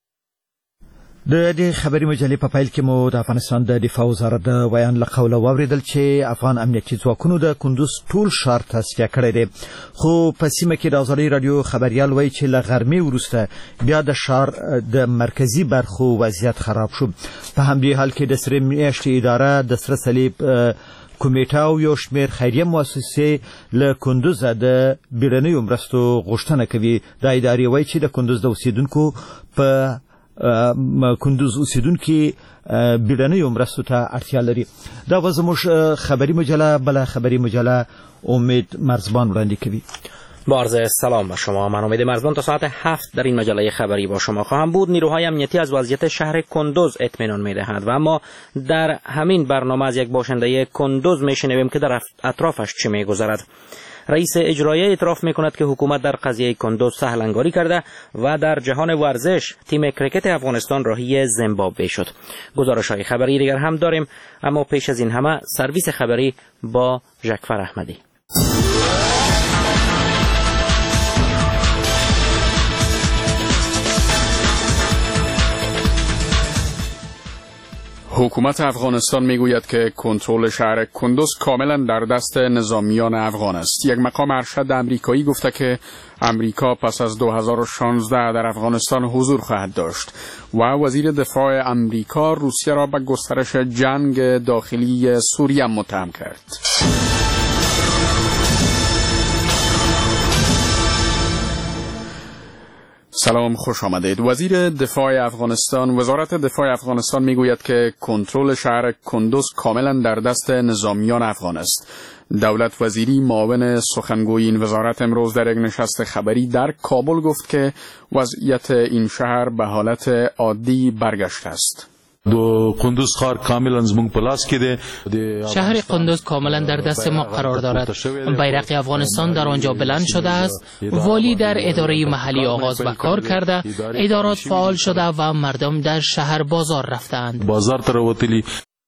Speaker 1: د دې خبري مجلې په پیل کې مو د افغانستان د دفاع وزارت د بیان له قوله واوریدل چې افغان امنیتي ځواکونو د کندوز ټول ښار تصفیه کړی دی، خو په سیمه کې د ازادي رادیو خبريال وایي چې له غرمې وروسته بیا د ښار د مرکزی برخو وضعیت خراب شو. په همدې حال کې د سرې میاشتې اداره د سره صلیب کمیټه او یو شمېر خیریه مؤسسې له کندوز د بیړنیو مرستو غوښتنه کوي. د ادارې وایي چې د کندوز د اوسیدونکو په کندوز اوسیدونکو بیړنیو مرستو ته اړتیا لري. دا به زموږ خبری مجله بله خبری مجله امید مرزبان وړاندې کوي.
Speaker 4: با عرض سلام به شما، من امید مرزبان تا ساعت هفت در این مجله خبری با شما خواهم بود. نیروهای امنیتی از وضعیت شهر کندوز اطمینان می‌دهند و اما در همین برنامه از یک باشنده کندوز میشنویم که در اطرافش چه میگذرد. رئیس اجرایی اعتراف میکند که حکومت در قضیه کندوز سهل انگاری کرده و در جهان ورزش تیم کرکت افغانستان راهی زیمبابوه شد. گزارش‌های خبری دیگر هم داریم، اما پیش از این همه سرویس خبری با ژکفر احمدی.
Speaker 22: حکومت افغانستان میگوید که کنترل شهر کندوز کاملا در دست نظامیان افغان است. یک مقام ارشد امریکایی گفته که امریکا پس از دو هزار و شانزده در افغانستان حضور خواهد داشت و وزیر دفاع امریکا روسیه را به گسترش جنگ داخلی سوریه متهم کرد. سلام، خوش آمدید. وزیر دفاع افغانستان وزارت دفاع افغانستان میگوید که کنترل شهر کندوز کاملا در دست نظامیان افغان است. دولت وزیری معاون سخنگوی این وزارت امروز در یک نشست خبری در کابل گفت که وضعیت این شهر به حالت عادی برگشته است.
Speaker 3: دو قندوز ښار کاملا زموږ په لاس کې دی.
Speaker 23: شهر قندوز کاملا در دست ما قرار دارد. بیرق افغانستان در آنجا بلند شده است. والی در اداره محلی آغاز به کار کرده، ادارات فعال شده و مردم در شهر بازار رفتند.
Speaker 3: بازار ته راوتلي.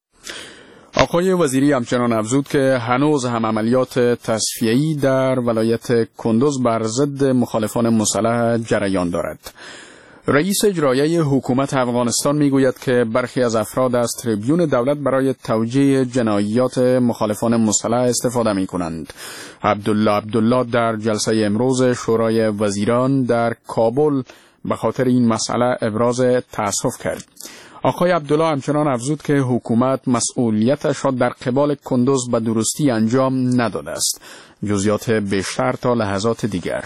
Speaker 22: آقای وزیری همچنان افزود که هنوز هم عملیات تصفیه‌ای در ولایت کندوز بر ضد مخالفان مسلح جریان دارد. رئیس اجرایی حکومت افغانستان میگوید که برخی از افراد از تریبیون دولت برای توجیه جنایات مخالفان مسلح استفاده می کنند. عبدالله عبدالله در جلسه امروز شورای وزیران در کابل به خاطر این مسئله ابراز تأسف کرد. آقای عبدالله همچنان افزود که حکومت مسئولیتش را در قبال کندوز به درستی انجام نداده است. جزئیات بیشتر تا لحظات دیگر.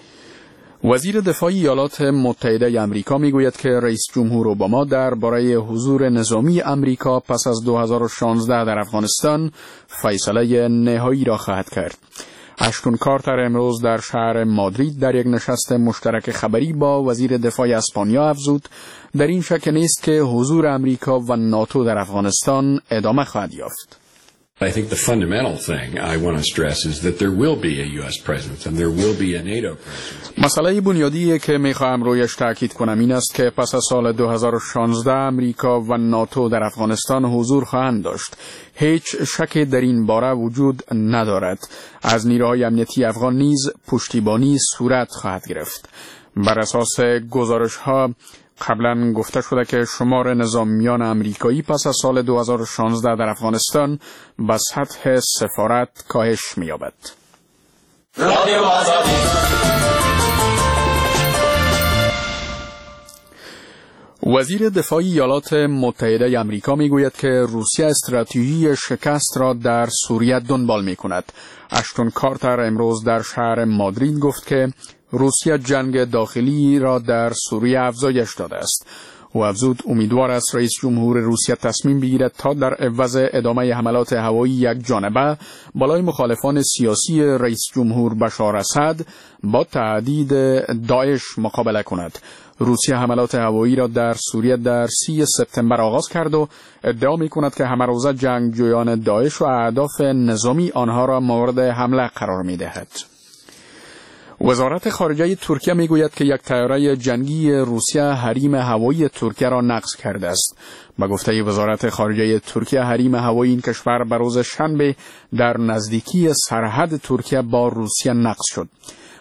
Speaker 22: وزیر دفاع ایالات متحده آمریکا میگوید که رئیس جمهور اوباما درباره حضور نظامی آمریکا پس از دو هزار و شانزده در افغانستان فیصله نهایی را خواهد کرد. اشتون کارتر امروز در شهر مادرید در یک نشست مشترک خبری با وزیر دفاع اسپانیا افزود در این شک نیست که حضور آمریکا و ناتو در افغانستان ادامه خواهد یافت.
Speaker 24: I think the fundamental thing I want to stress is that there will be a U S presence and there will be a NATO presence.
Speaker 22: مسئله بنیادی که میخواهم رویش تاکید کنم این است که پس از سال دو هزار و شانزده امریکا و ناتو در افغانستان حضور خواهند داشت. هیچ شکی در این باره وجود ندارد. از نیروهای امنیتی افغان نیز پشتیبانی صورت خواهد گرفت. بر اساس گزارش‌ها قبلا گفته شده که شمار نظامیان امریکایی پس از سال دو هزار و شانزده در افغانستان به سطح سفارت کاهش می‌یابد. وزیر دفاع ایالات متحده آمریکا میگوید که روسیه استراتژی شکست را در سوریه دنبال می‌کند. اشتون کارتر امروز در شهر مادرید گفت که روسیه جنگ داخلی را در سوریه افزایش داده است. او افزود امیدوار است رئیس جمهور روسیه تصمیم بگیرد تا در عوض ادامه حملات هوایی یک جانبه بالای مخالفان سیاسی رئیس جمهور بشار اسد با تهدید داعش مقابله کند. روسیه حملات هوایی را در سوریه در سی سپتامبر آغاز کرد و ادعا می کند که همه روزه جنگجویان داعش و اهداف نظامی آنها را مورد حمله قرار می دهد. وزارت خارجه ترکیه میگوید که یک طیاره جنگی روسیه حریم هوایی ترکیه را نقض کرده است. به گفته وزارت خارجه ترکیه حریم هوایی این کشور به روز شنبه در نزدیکی سرحد ترکیه با روسیه نقض شد.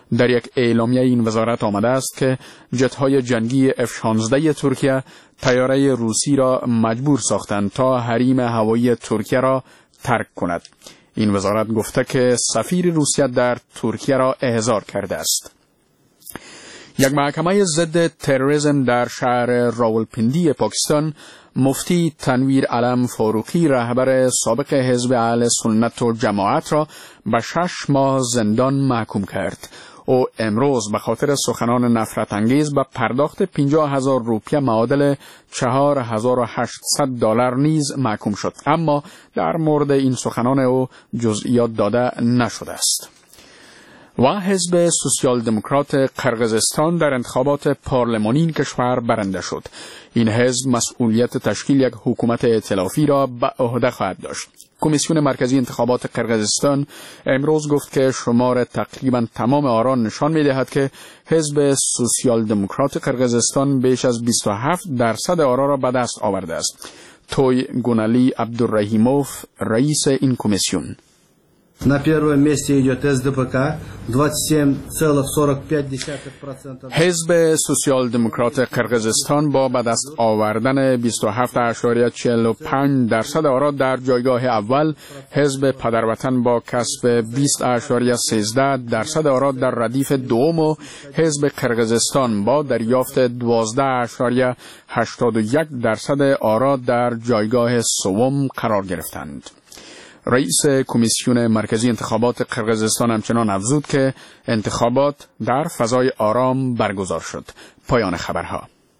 Speaker 22: در یک اعلامیه این وزارت آمده است که جت‌های جنگی اف شانزده ترکیه طیاره روسی را مجبور ساختند تا حریم هوایی ترکیه را ترک کند. این وزارت گفته که سفیر روسیه در ترکیه را احضار کرده است. یک محکمه ضد تروریسم در شهر راولپندی پاکستان مفتی تنویر علم فاروقی رهبر سابق حزب اهل سنت و جماعت را به شش ماه زندان محکوم کرد. او امروز به خاطر سخنان نفرت انگیز به پرداخت پنجاه هزار روپیه معادل چهار هزار و هشتصد دلار نیز محکوم شد، اما در مورد این سخنان او جزئیات داده نشده است. و حزب سوسیال دموکرات قرقیزستان در انتخابات پارلمانی این کشور برنده شد. این حزب مسئولیت تشکیل یک حکومت ائتلافی را به عهده خواهد داشت. کمیسیون مرکزی انتخابات قرقیزستان امروز گفت که شمار تقریبا تمام آرا نشان می‌دهد که حزب سوسیال دموکرات قرقیزستان بیش از بیست و هفت درصد آرا را به دست آورده است. توی گونالی عبدالرحیموف رئیس این کمیسیون:
Speaker 8: На первом месте идет эс дэ пэ ка двадцать семь целых сорок пять десятых процента.
Speaker 22: حزب سوسیال دموکرات قرقیزستان با به دست آوردن بیست و هفت اشاریه چهل و پنج درصد آرا در جایگاه اول، حزب پدروطن با کسب بیست اشاریه سیزده درصد آرا در ردیف دوم و حزب قرقیزستان با دریافت دوازده اشاریه هشتاد و یک درصد آرا در جایگاه سوم قرار گرفتند. رئیس کمیسیون مرکزی انتخابات قرقیزستان همچنان افزود که انتخابات در فضای آرام برگزار شد. پایان خبرها.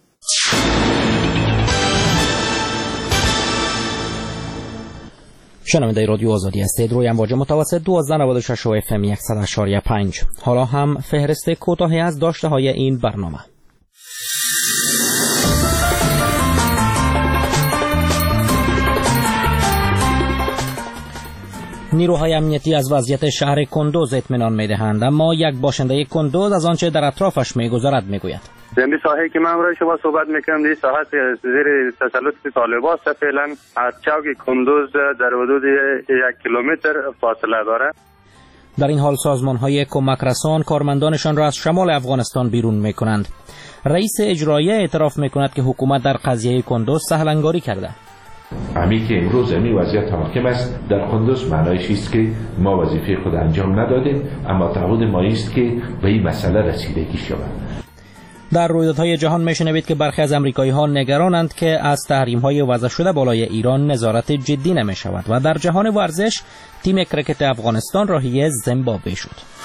Speaker 4: شنونده رادیو آزادی هستید. روی امواج متوسط دوازده نود و شش و اف ام صد و پنج. حالا هم فهرست کوتاهی از داشته های این برنامه. نیروهای امنیتی از وضعیت شهر کندوز اطمینان می‌دهند، اما یک باشنده کندوز از آنچه در اطرافش می‌گذرد می‌گوید.
Speaker 10: در ساحه که من برای شما صحبت می‌کنم، در ساحه زیر تسلط طالبان است. فعلا از چوک کندوز در حدود یک کیلومتر فاصله دارد.
Speaker 4: در این حال سازمان‌های کمک رسان کارمندانشان را از شمال افغانستان بیرون می‌کنند. رئیس اجرایی اعتراف می‌کند که حکومت در قضیه کندوز سهل‌انگاری کرده.
Speaker 11: امی که امروز امی وضعیت حاکم است در کندوز معنایش است که ما وظیفه خود انجام ندادیم، اما تعهد ما است که به این مسئله رسیدگی شود.
Speaker 4: در رویدادهای جهان میشنوید که برخی از امریکایی‌ها نگرانند که از تحریم‌های وضع شده بالای ایران نظارت جدی نمی‌شود و در جهان ورزش تیم کرکت افغانستان راهی زیمبابوه شد.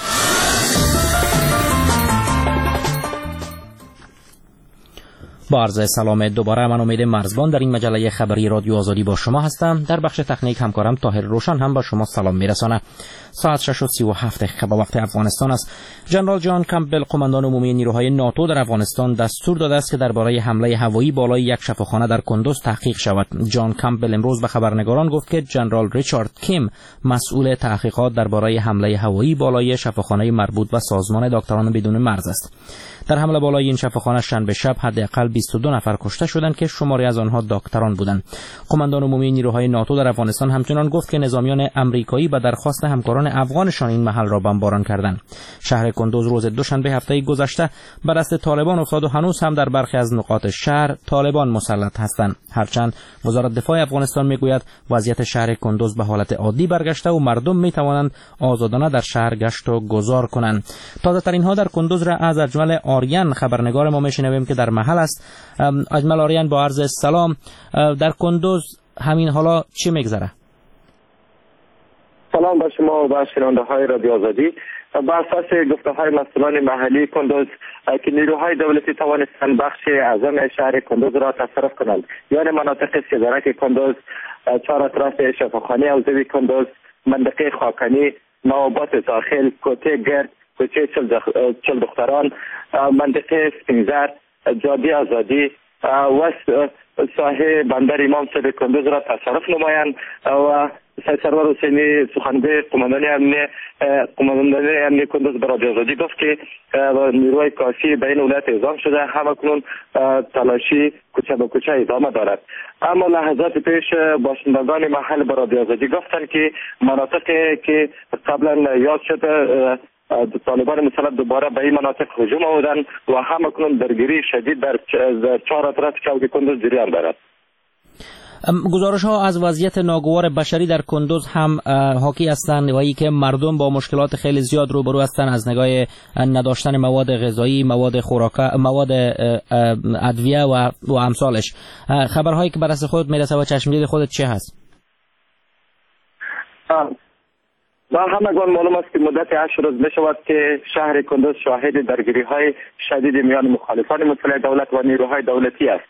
Speaker 4: با عرض سلام دوباره، من امید مرزبان در این مجله خبری رادیو آزادی با شما هستم. در بخش تکنیک همکارم طاهر روشن هم با شما سلام میرسانه. ساعت شش و سی و هفت دقیقه به وقت افغانستان است. جنرال جان کمپبل، قماندان عمومی نیروهای ناتو در افغانستان، دستور داده است که درباره حمله هوایی بالای یک شفاخانه در کندوز تحقیق شود. جان کمپبل امروز به خبرنگاران گفت که جنرال ریچارد کیم، مسئول تحقیقات درباره حمله هوایی بالای شفاخانه مربوط به سازمان دکتران بدون مرز است. در حمله بالای این شفاخانه شنبه شب حداقل بیست و دو نفر کشته شدند که شماری از آنها دکتران بودند. قماندان عمومی نیروهای ناتو در افغانستان همچنان گفت که نظامیان امریکایی به درخواست همکاران افغانشان این محل را بمباران کردند. شهر کندوز روز دوشنبه هفته گذشته به دست طالبان افتاد و هنوز هم در برخی از نقاط شهر طالبان مسلط هستند. هرچند وزارت دفاع افغانستان میگوید وضعیت شهر کندوز به حالت عادی برگشته و مردم میتوانند آزادانه در شهر گشت و گذار کنند. تازه ترین ها در کندوز را از اجمل آریان خبرنگار ما میشنویم که در محل است. اجمل آریان، با عرض سلام. در کندوز همین حالا چی میگذره؟
Speaker 12: سلام به شما و به شنونده های رادیو آزادی. با اساس گفته های مسئولان محلی کندوز که نیروهای دولتی توانستند بخش اعظم شهر کندوز را تصرف کنند، یعنی مناطق سیزارک کندوز، چهار اطراف شفاخانه حوزوی کندوز، منطقه خاکنی، نوابات داخل، کوته گرد، کوچه چل دختران، منطقه سپینزر، جاده آزادی و ساحه بندر امام صاحب کندوز را تصرف نمایند و سید سرور حسینی سخنگوی قماندان امنی قماندان امنی کندوز به رادیو آزادی گفت که نیروی کافی به این ولایت اعزام شده، همکنون تلاشی کوچه به کوچه ادامه دارد. اما لحظات پیش باشندگان محل به رادیو آزادی گفتند که مناطقی که قبلا یاد شده طالبان مسلح دوباره به این مناطق هجوم آوردند و همکنون درگیری شدید در چهار اطراف چوک کندوز جریان دارد.
Speaker 4: گزارش ها از وضعیت ناگوار بشری در کندوز هم حاکی هستند و ای که مردم با مشکلات خیلی زیاد روبرو هستند، از نگاه نداشتن مواد غذایی، مواد خوراک، مواد ادویه و و امثالش. خبرهایی که به دست خودت میرسه و چشم دید خودت چه هست؟
Speaker 12: با همگان معلوم است که مدت هشت روز می شود که شهر کندوز شاهد درگیری های شدید میان مخالفان مسلح دولت و نیروهای دولتی است.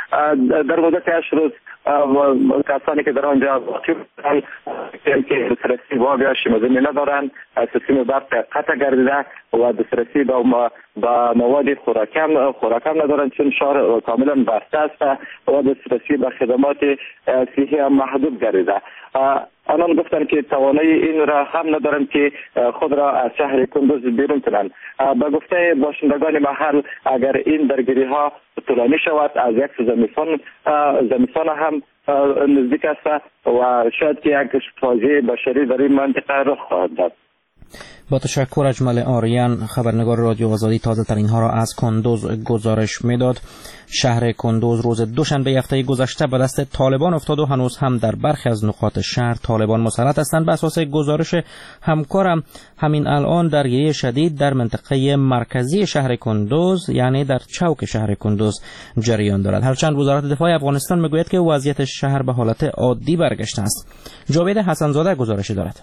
Speaker 12: در مدت هشت روز کسانی که در آنجا واقع بودند که دسترسی به آب یا شیمه‌زنی ندارند، سیستم برق قطع گردیده و دسترسی به مواد خوراکم خوراکم ندارند، چون شهر کاملا بسته است و دسترسی به خدمات صحی هم محدود گردیده. آنان گفتند که توانایی این را هم ندارند که خود را از شهر کندوز بیرون کنند. به گفته باشندگان محل، اگر این درگیری ها طولانی شود از یک زمستان زمستان هم نزدیک است و شاید که یک فاجعه بشری در این منطقه رخ خواهد داد.
Speaker 4: با تشکر. اجمل آریان، خبرنگار رادیو آزادی، تازه ترین ها را از کندوز گزارش میداد. شهر کندوز روز دوشنبه هفته گذشته به دست طالبان افتاد و هنوز هم در برخی از نقاط شهر طالبان مسلط هستند. به اساس گزارش همکارم، همین الان درگیری شدید در منطقه مرکزی شهر کندوز، یعنی در چوک شهر کندوز جریان دارد. هرچند وزارت دفاع افغانستان میگوید که وضعیت شهر به حالت عادی برگشته است. جاوید حسنزاده گزارشی دارد.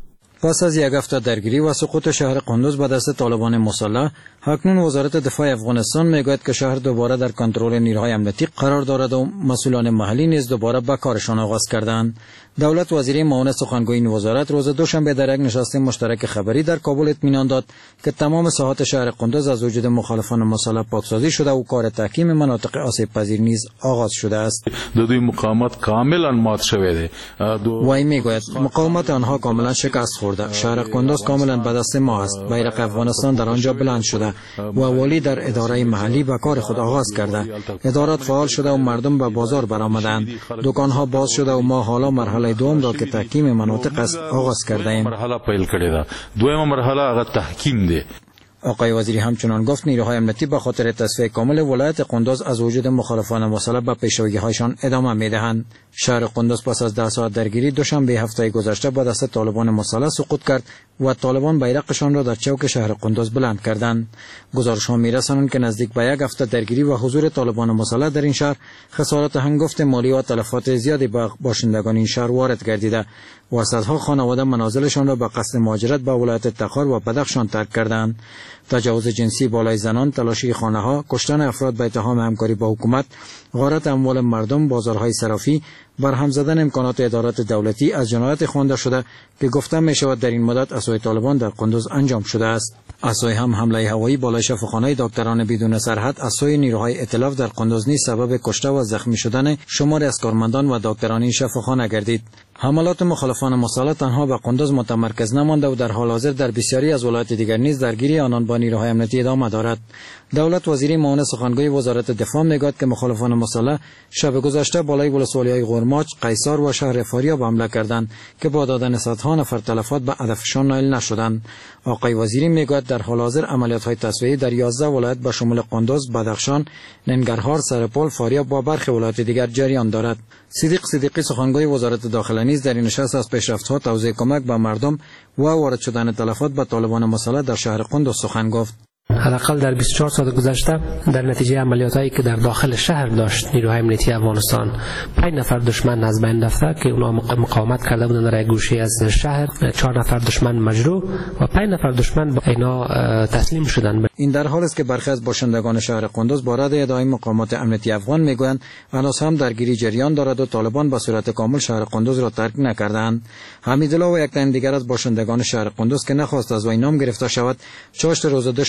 Speaker 6: پس از یک هفته درگیری و سقوط شهر کندوز به دست طالبان مسلح، اکنون وزارت دفاع افغانستان میگوید که شهر دوباره در کنترل نیروهای امنیتی قرار دارد و مسئولان محلی نیز دوباره به کارشان آغاز کردند. دولت وزیر معاون سخنگوی این وزارت روز دوشنبه در یک نشست مشترک خبری در کابل اطمینان داد که تمام ساحات شهر کندوز از وجود مخالفان مسلح پاکسازی شده و کار تحکیم مناطق آسیب پذیر نیز آغاز شده است.
Speaker 3: دوی مقاومت کاملا مات شده است.
Speaker 6: وی میگوید مقاومت آنها کاملا شکست خورده. شهر کندوز کاملا به دست ما است. بیرق افغانستان در آنجا بلند شده و والی در اداره محلی به کار خود آغاز کرده. ادارات فعال شده و مردم به بازار برآمدند. دکانها باز شده و ما حالا مرحله دوم را که تحکیم مناطق است آغاز کرده ایم.
Speaker 3: مرحله پیل کرده ده. دویم مرحله هغه تحکیم ده.
Speaker 6: آقای وزیری همچنان گفت نیروهای امنیتی به خاطر تصفیه کامل ولایت کندوز از وجود مخالفان مسلح به پیشروی‌هایشان ادامه می‌دهند. شهر کندوز پس از ده ساعت درگیری دوشنبه هفته گذشته به دست طالبان مسلح سقوط کرد و طالبان بیرقشان را در چوک شهر کندوز بلند کردند. گزارش‌ها می‌رسانند که نزدیک به یک هفته درگیری و حضور طالبان مسلح در این شهر خسارات هنگفت مالی و تلفات زیادی به باشندگان این شهر وارد گردیده و صدها خانواده منازلشان را به قصد مهاجرت به ولایت تخار و بدخشان ترک کردند. تجاوز جنسی بالای زنان، تلاشی خانه‌ها، کشتن افراد به اتهام همکاری با حکومت، غارت اموال مردم، بازارهای صرافی، برهم زدن امکانات ادارات دولتی از جنایت خوانده شده که گفته می شود در این مدت از سوی طالبان در کندوز انجام شده است. از سوی هم حمله هوایی بالای شفاخانه دکتران بدون سرحد از سوی نیروهای ائتلاف در کندوز نیز سبب کشته و زخمی شدن شماری از کارمندان و دکتران این شفاخانه گردید. حملات مخالفان مسلح تنها به کندوز متمرکز نمانده و در حال حاضر در بسیاری از ولایات دیگر نیز درگیری آنان با نیروهای امنیتی ادامه دارد. دولت وزیر معاون سخنگوی وزارت دفاع میگوید که مخالفان مسلح شب گذشته بالای ولسوالی‌های غرماچ، قیصر و شهر فاریاب حمله کردند که با دادن صدها نفر تلفات به هدفشان نائل نشدند. آقای وزیری میگوید در حال حاضر عملیات‌های تصفیه‌ای در یازده ولایت به شمول کندوز، بدخشان، ننگرهار، سرپل، فاریاب و برخی ولایات دیگر جریان دارد. صدیق صدیقی سخنگوی وزارت داخله نیز در این نشست از پیشرفت‌ها توزیع کمک به مردم و وارد شدن تلفات به طالبان مسلح در شهر کندوز سخن گفت.
Speaker 14: حداقل در بیست و چهار ساعت گذشته در نتیجه عملیاتایی که در داخل شهر داشت نیروهای امنیتی افغانستان، پنج نفر دشمن از بین رفته که اونا مقاومت کرده بودند در یک گوشه از شهر، چهار نفر دشمن مجروح و پنج نفر دشمن اینا تسلیم شدند.
Speaker 6: این در حالی است که برخی از باشندگان شهر کندوز با رد ادعای مقامات امنیتی افغان میگویند هنوز هم درگیری جریان دارد و طالبان به صورت کامل شهر کندوز را ترک نکردند. حمیدالله و یک تن دیگر از باشندگان شهر کندوز که نخواست از وی نام گرفته شود، چاشت روز دوشنبه بر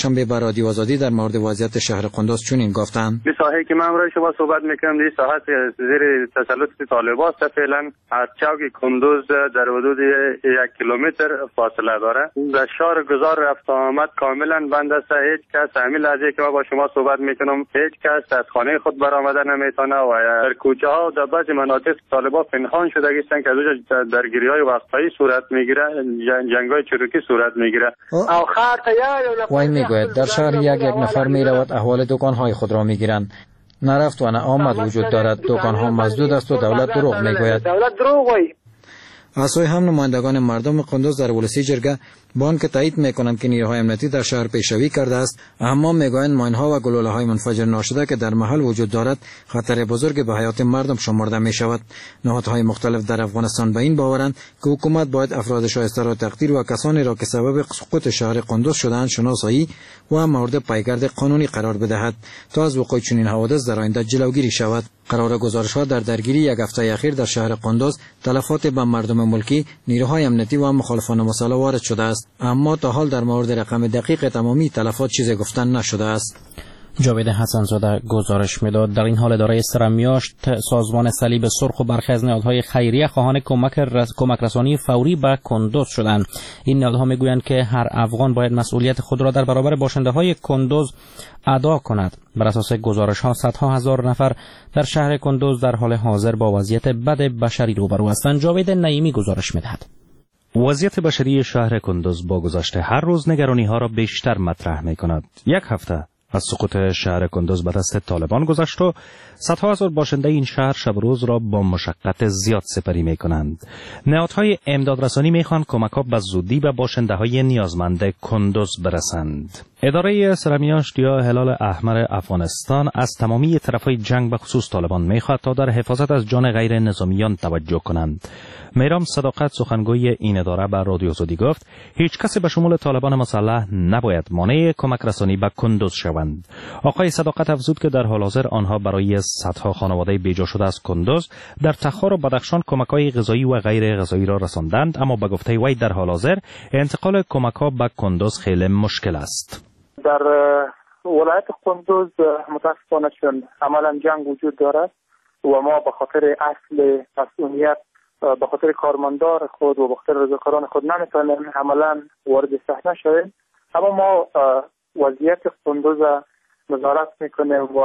Speaker 6: رادیو آزادی در مورد وضعیت شهر قندوز چنین گفتند:
Speaker 10: به ساحه که من امروز شما صحبت میکنم در ساحت زیر تسلط طالبان است. فعلا از چوک کندوز در حدود یک کیلومتر فاصله داره. در شهر گذار رفت آمد کاملا بند است. هیچ کس همین لحظه که ما با شما صحبت میکنم هیچ کس از خانه خود برآمده نمیتونه و در کوچه ها و در بعضی مناطق طالبان پنهان شده هستند که از اونجا درگیری های وقتایی صورت میگیره، جنگ های چروکی صورت میگیره.
Speaker 6: وای میگوید در شهر یک یک نفر میرود احوال دکان های خود را میگیرند. نرفت و نه آمد وجود دارد. دکان ها مسدود است و دولت دروغ میگوید. از سوی هم نمایندگان مردم قندوز در ولسی جرگه با آنکه تایید میکنند که نیروهای امنیتی در شهر پیشروی کرده است، اما میگویند ماینها و گلوله‌های منفجر ناشده که در محل وجود دارد خطر بزرگ به حیات مردم شمرده می شود. نهادهای مختلف در افغانستان به این باورند که حکومت باید افراد شایسته را تقدیر و کسانی را که سبب سقوط شهر قندوز شدهاند شناسایی و مورد پیگرد قانونی قرار بدهد تا از وقوع چنین حوادث در آینده جلوگیری شود. قرار گزارش‌ها در درگیری یک هفته اخیر در شهر قندوز تلفات به مردم ملکی، نیروهای امنیتی و مخالفان مسلح وارد شده است، اما تا حال در مورد رقم دقیق تمامی تلفات چیزی گفتن نشده است.
Speaker 4: جاوید حسن‌زاده گزارش می‌داد. در این حال اداره سرمیاشت سازمان صلیب سرخ و برخی از نهادهای خیریه خواهان کمک رس... کمک رسانی فوری به کندوز شدند. این نهادها میگویند که هر افغان باید مسئولیت خود را در برابر باشنده‌های کندوز ادا کند. بر اساس گزارش‌ها صدها هزار نفر در شهر کندوز در حال حاضر با وضعیت بد بشری روبرو هستند. جاوید نعیمی گزارش می‌دهد.
Speaker 7: وضعیت بشری شهر کندوز با گذشت هر روز نگرانی‌ها را بیشتر مطرح می‌کند. یک هفته از سقوط شهر کندوز به دست طالبان گذشت و صدها هزار باشنده این شهر شب روز را با مشقت زیاد سپری می کنند. نهادهای امدادرسانی می خوان کمک‌ها به زودی به باشنده های نیازمند کندوز برسند. اداره سرمیاشت یا هلال احمر افغانستان از تمامی طرفهای جنگ به خصوص طالبان می خواهد تا در حفاظت از جان غیر نظامیان توجه کنند. میرام صداقت سخنگوی این اداره به رادیو آزادی گفت هیچ کسی به شمول طالبان مسلح نباید مانع کمک رسانی به کندوز شوند. آقای صداقت افزود که در حال حاضر آنها برای صدها خانواده بیجا شده از کندوز در تخار و بدخشان کمک‌های غذایی و غیر غذایی را رساندند، اما به گفته وی در حال حاضر انتقال کمک‌ها به کندوز خیلی مشکل است.
Speaker 15: در ولایت کندوز متاسفانه چون عملا جنگ وجود دارد و ما به خاطر اصل مسئولیت به خاطر کارمندار خود و به خاطر رضاکاران خود نمیتونیم عملا وارد صحنه شویم، اما ما وضعیت کندوز نظارت میکنیم و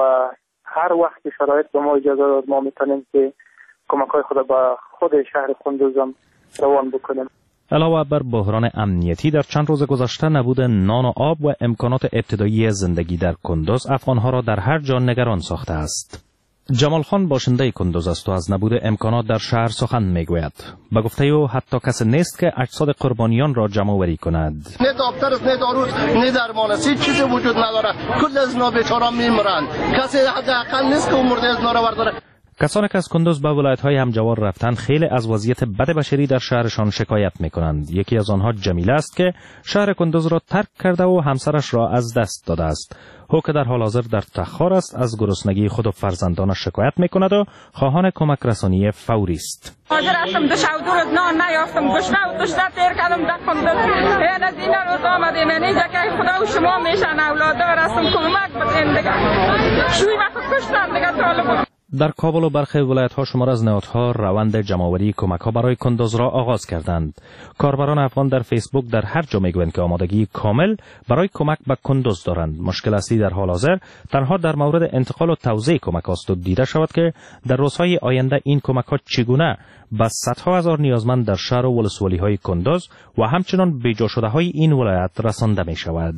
Speaker 15: هر وقت که شرایط به ما اجازه داد ما میتونیم که کمک‌های خود به خود شهر کندوز روان بکنیم.
Speaker 7: علاوه بر بحران امنیتی در چند روز گذشته نبود نان و آب و امکانات ابتدایی زندگی در کندوز افغانها را در هر جا نگران ساخته است. جمال خان باشنده کندوز است و از نبود امکانات در شهر سخن میگوید. به گفته او حتی کسی نیست که اجساد قربانیان را جمع آوری کند.
Speaker 16: نه دکتر است، نه دارو، نه درمان است، هیچ چیزی وجود نداره. کل از اینا بیچاره میمیرند. کسی حداقل نیست که مرده از اینا را برداره.
Speaker 7: کسانی که از کندوز به ولایت‌های همجوار رفتند خیلی از وضعیت بد بشری در شهرشان شکایت می‌کنند. یکی از آنها جمیله است که شهر کندوز را ترک کرده و همسرش را از دست داده است. او که در حال حاضر در تخار است از گرسنگی خود و فرزندانش شکایت می‌کند و خواهان کمک رسانی فوری است.
Speaker 17: حاضر هستم دو شب دو روز نان نیافتم، گشنه و تشنه تیر کردم در کندوز. این از این روز آمدیم اینجا که خدا و شما میشن اولادار هستم کمک بدین دیگه. شوی وقت کشتن دیگه طالبان.
Speaker 7: در کابل و برخی ولایت‌ها شمار از نهادها روند جمع‌آوری کمک‌ها برای کندوز را آغاز کردند. کاربران افغان در فیسبوک در هر جا می‌گویند که آمادگی کامل برای کمک به کندوز دارند. مشکل اصلی در حال حاضر تنها در مورد انتقال و توزیع کمک است و دیده شود که در روزهای آینده این کمک‌ها چگونه به صدها هزار نیازمند در شهر و ولسوالی‌های کندوز و همچنان بیجا شده‌های این ولایت رسانده می‌شود.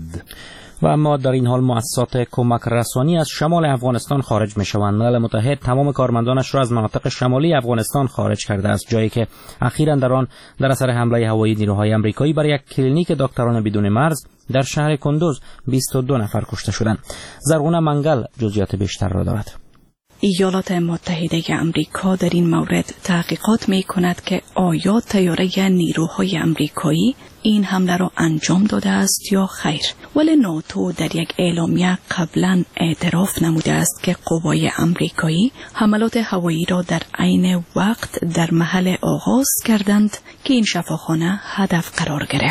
Speaker 4: و اما در این حال مؤسسات کمک رسانی از شمال افغانستان خارج می شوند. ملل متحد تمام کارمندانش را از مناطق شمالی افغانستان خارج کرده است، جایی که اخیراً در آن در اثر حمله هوایی نیروهای آمریکایی بر یک کلینیک دکتران بدون مرز در شهر کندوز بیست و دو نفر کشته شدند. زرغونه منگل جزئیات بیشتر را دارد.
Speaker 25: ایالات متحده آمریکا در این مورد تحقیقات می کند که آیا طیاره نیروهای آمریکایی این حمله را انجام داده است یا خیر. ولی ناتو در یک اعلامیه قبلا اعتراف نموده است که قوای آمریکایی حملات هوایی را در عین وقت در محل آغاز کردند که این شفاخانه هدف قرار گرفت.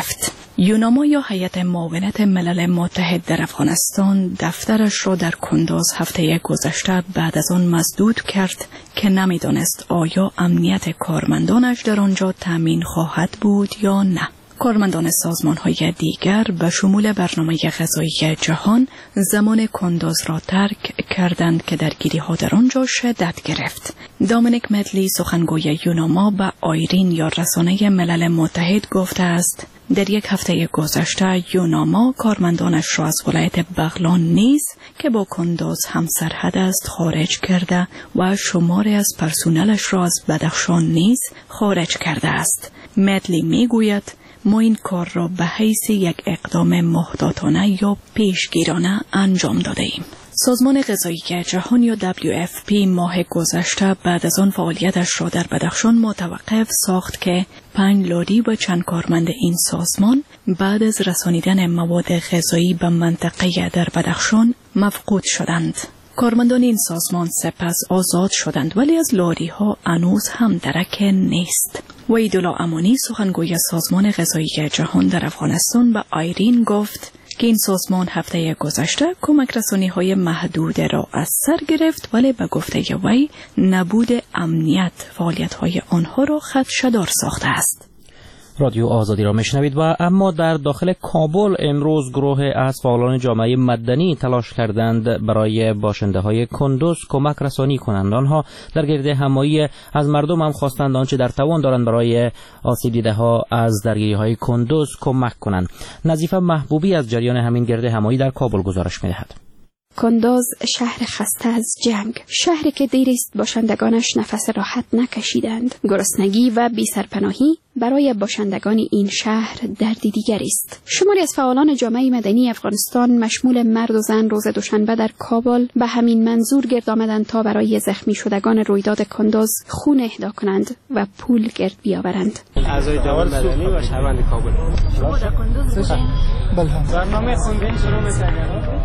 Speaker 25: یوناما یا هیئت معاونت ملل متحد در افغانستان دفترش را در کندوز هفته گذشته بعد از آن مسدود کرد که نمیدانست آیا امنیت کارمندانش در آنجا تامین خواهد بود یا نه. کارمندان سازمان‌های دیگر به شمول برنامه غذایی جهان زمان کندوز را ترک کردند که درگیری‌ها در آنجا شدت گرفت. دامینیک مدلی سخنگوی یوناما به آیرین یا رسانه ملل متحد گفته است در یک هفته گذشته یوناما کارمندانش را از ولایت بغلان نیز که با کندوز هم سرحد است خارج کرده و شماری از پرسنلش را از بدخشان نیز خارج کرده است. مدلی میگوید ما این کار را به حیث یک اقدام محتاطانه یا پیشگیرانه انجام داده ایم. سازمان غذایی جهان یا دبلیو اف پی ماه گذشته بعد از آن فعالیتش را در بدخشان متوقف ساخت که پنج لاری و چند کارمند این سازمان بعد از رسانیدن مواد غذایی به منطقه در بدخشان مفقود شدند. کارمندان این سازمان سپس آزاد شدند ولی از لاری ها هنوز هم درک نیست. وحیدالله امانی سخنگوی سازمان غذایی جهان در افغانستان به آیرین گفت که این سازمان هفته گذشته کمک رسانی های محدود را از سر گرفت ولی به گفته وی نبود امنیت فعالیت های آنها را خدشه‌دار ساخته است.
Speaker 4: رادیو آزادی را میشنوید و اما در داخل کابل امروز گروه از فعالان جامعه مدنی تلاش کردند برای باشنده های کندوز کمک رسانی کنند. آنها در گرد همایی از مردم هم خواستند آنچه در توان دارند برای آسیب دیده ها از درگیری های کندوز کمک کنند. نظیفه محبوبی از جریان همین گرد همایی در کابل گزارش میدهد.
Speaker 2: کندوز شهر خسته از جنگ، شهری که دیر است باشندگانش نفس راحت نکشیدند. گرسنگی و بی‌سرپناهی برای باشندگان این شهر دردی دیگر است. شماری از فعالان جامعه مدنی افغانستان مشمول مرد و زن روز دوشنبه در کابل به همین منظور گرد آمدند تا برای زخمی شدگان رویداد کندوز خون اهدا کنند و پول گرد بیاورند.
Speaker 5: اعضای جامعه مدنی و شهروند کابل شما در کندوز بودین؟ بله. برنامه خوندن شروع می‌کنید.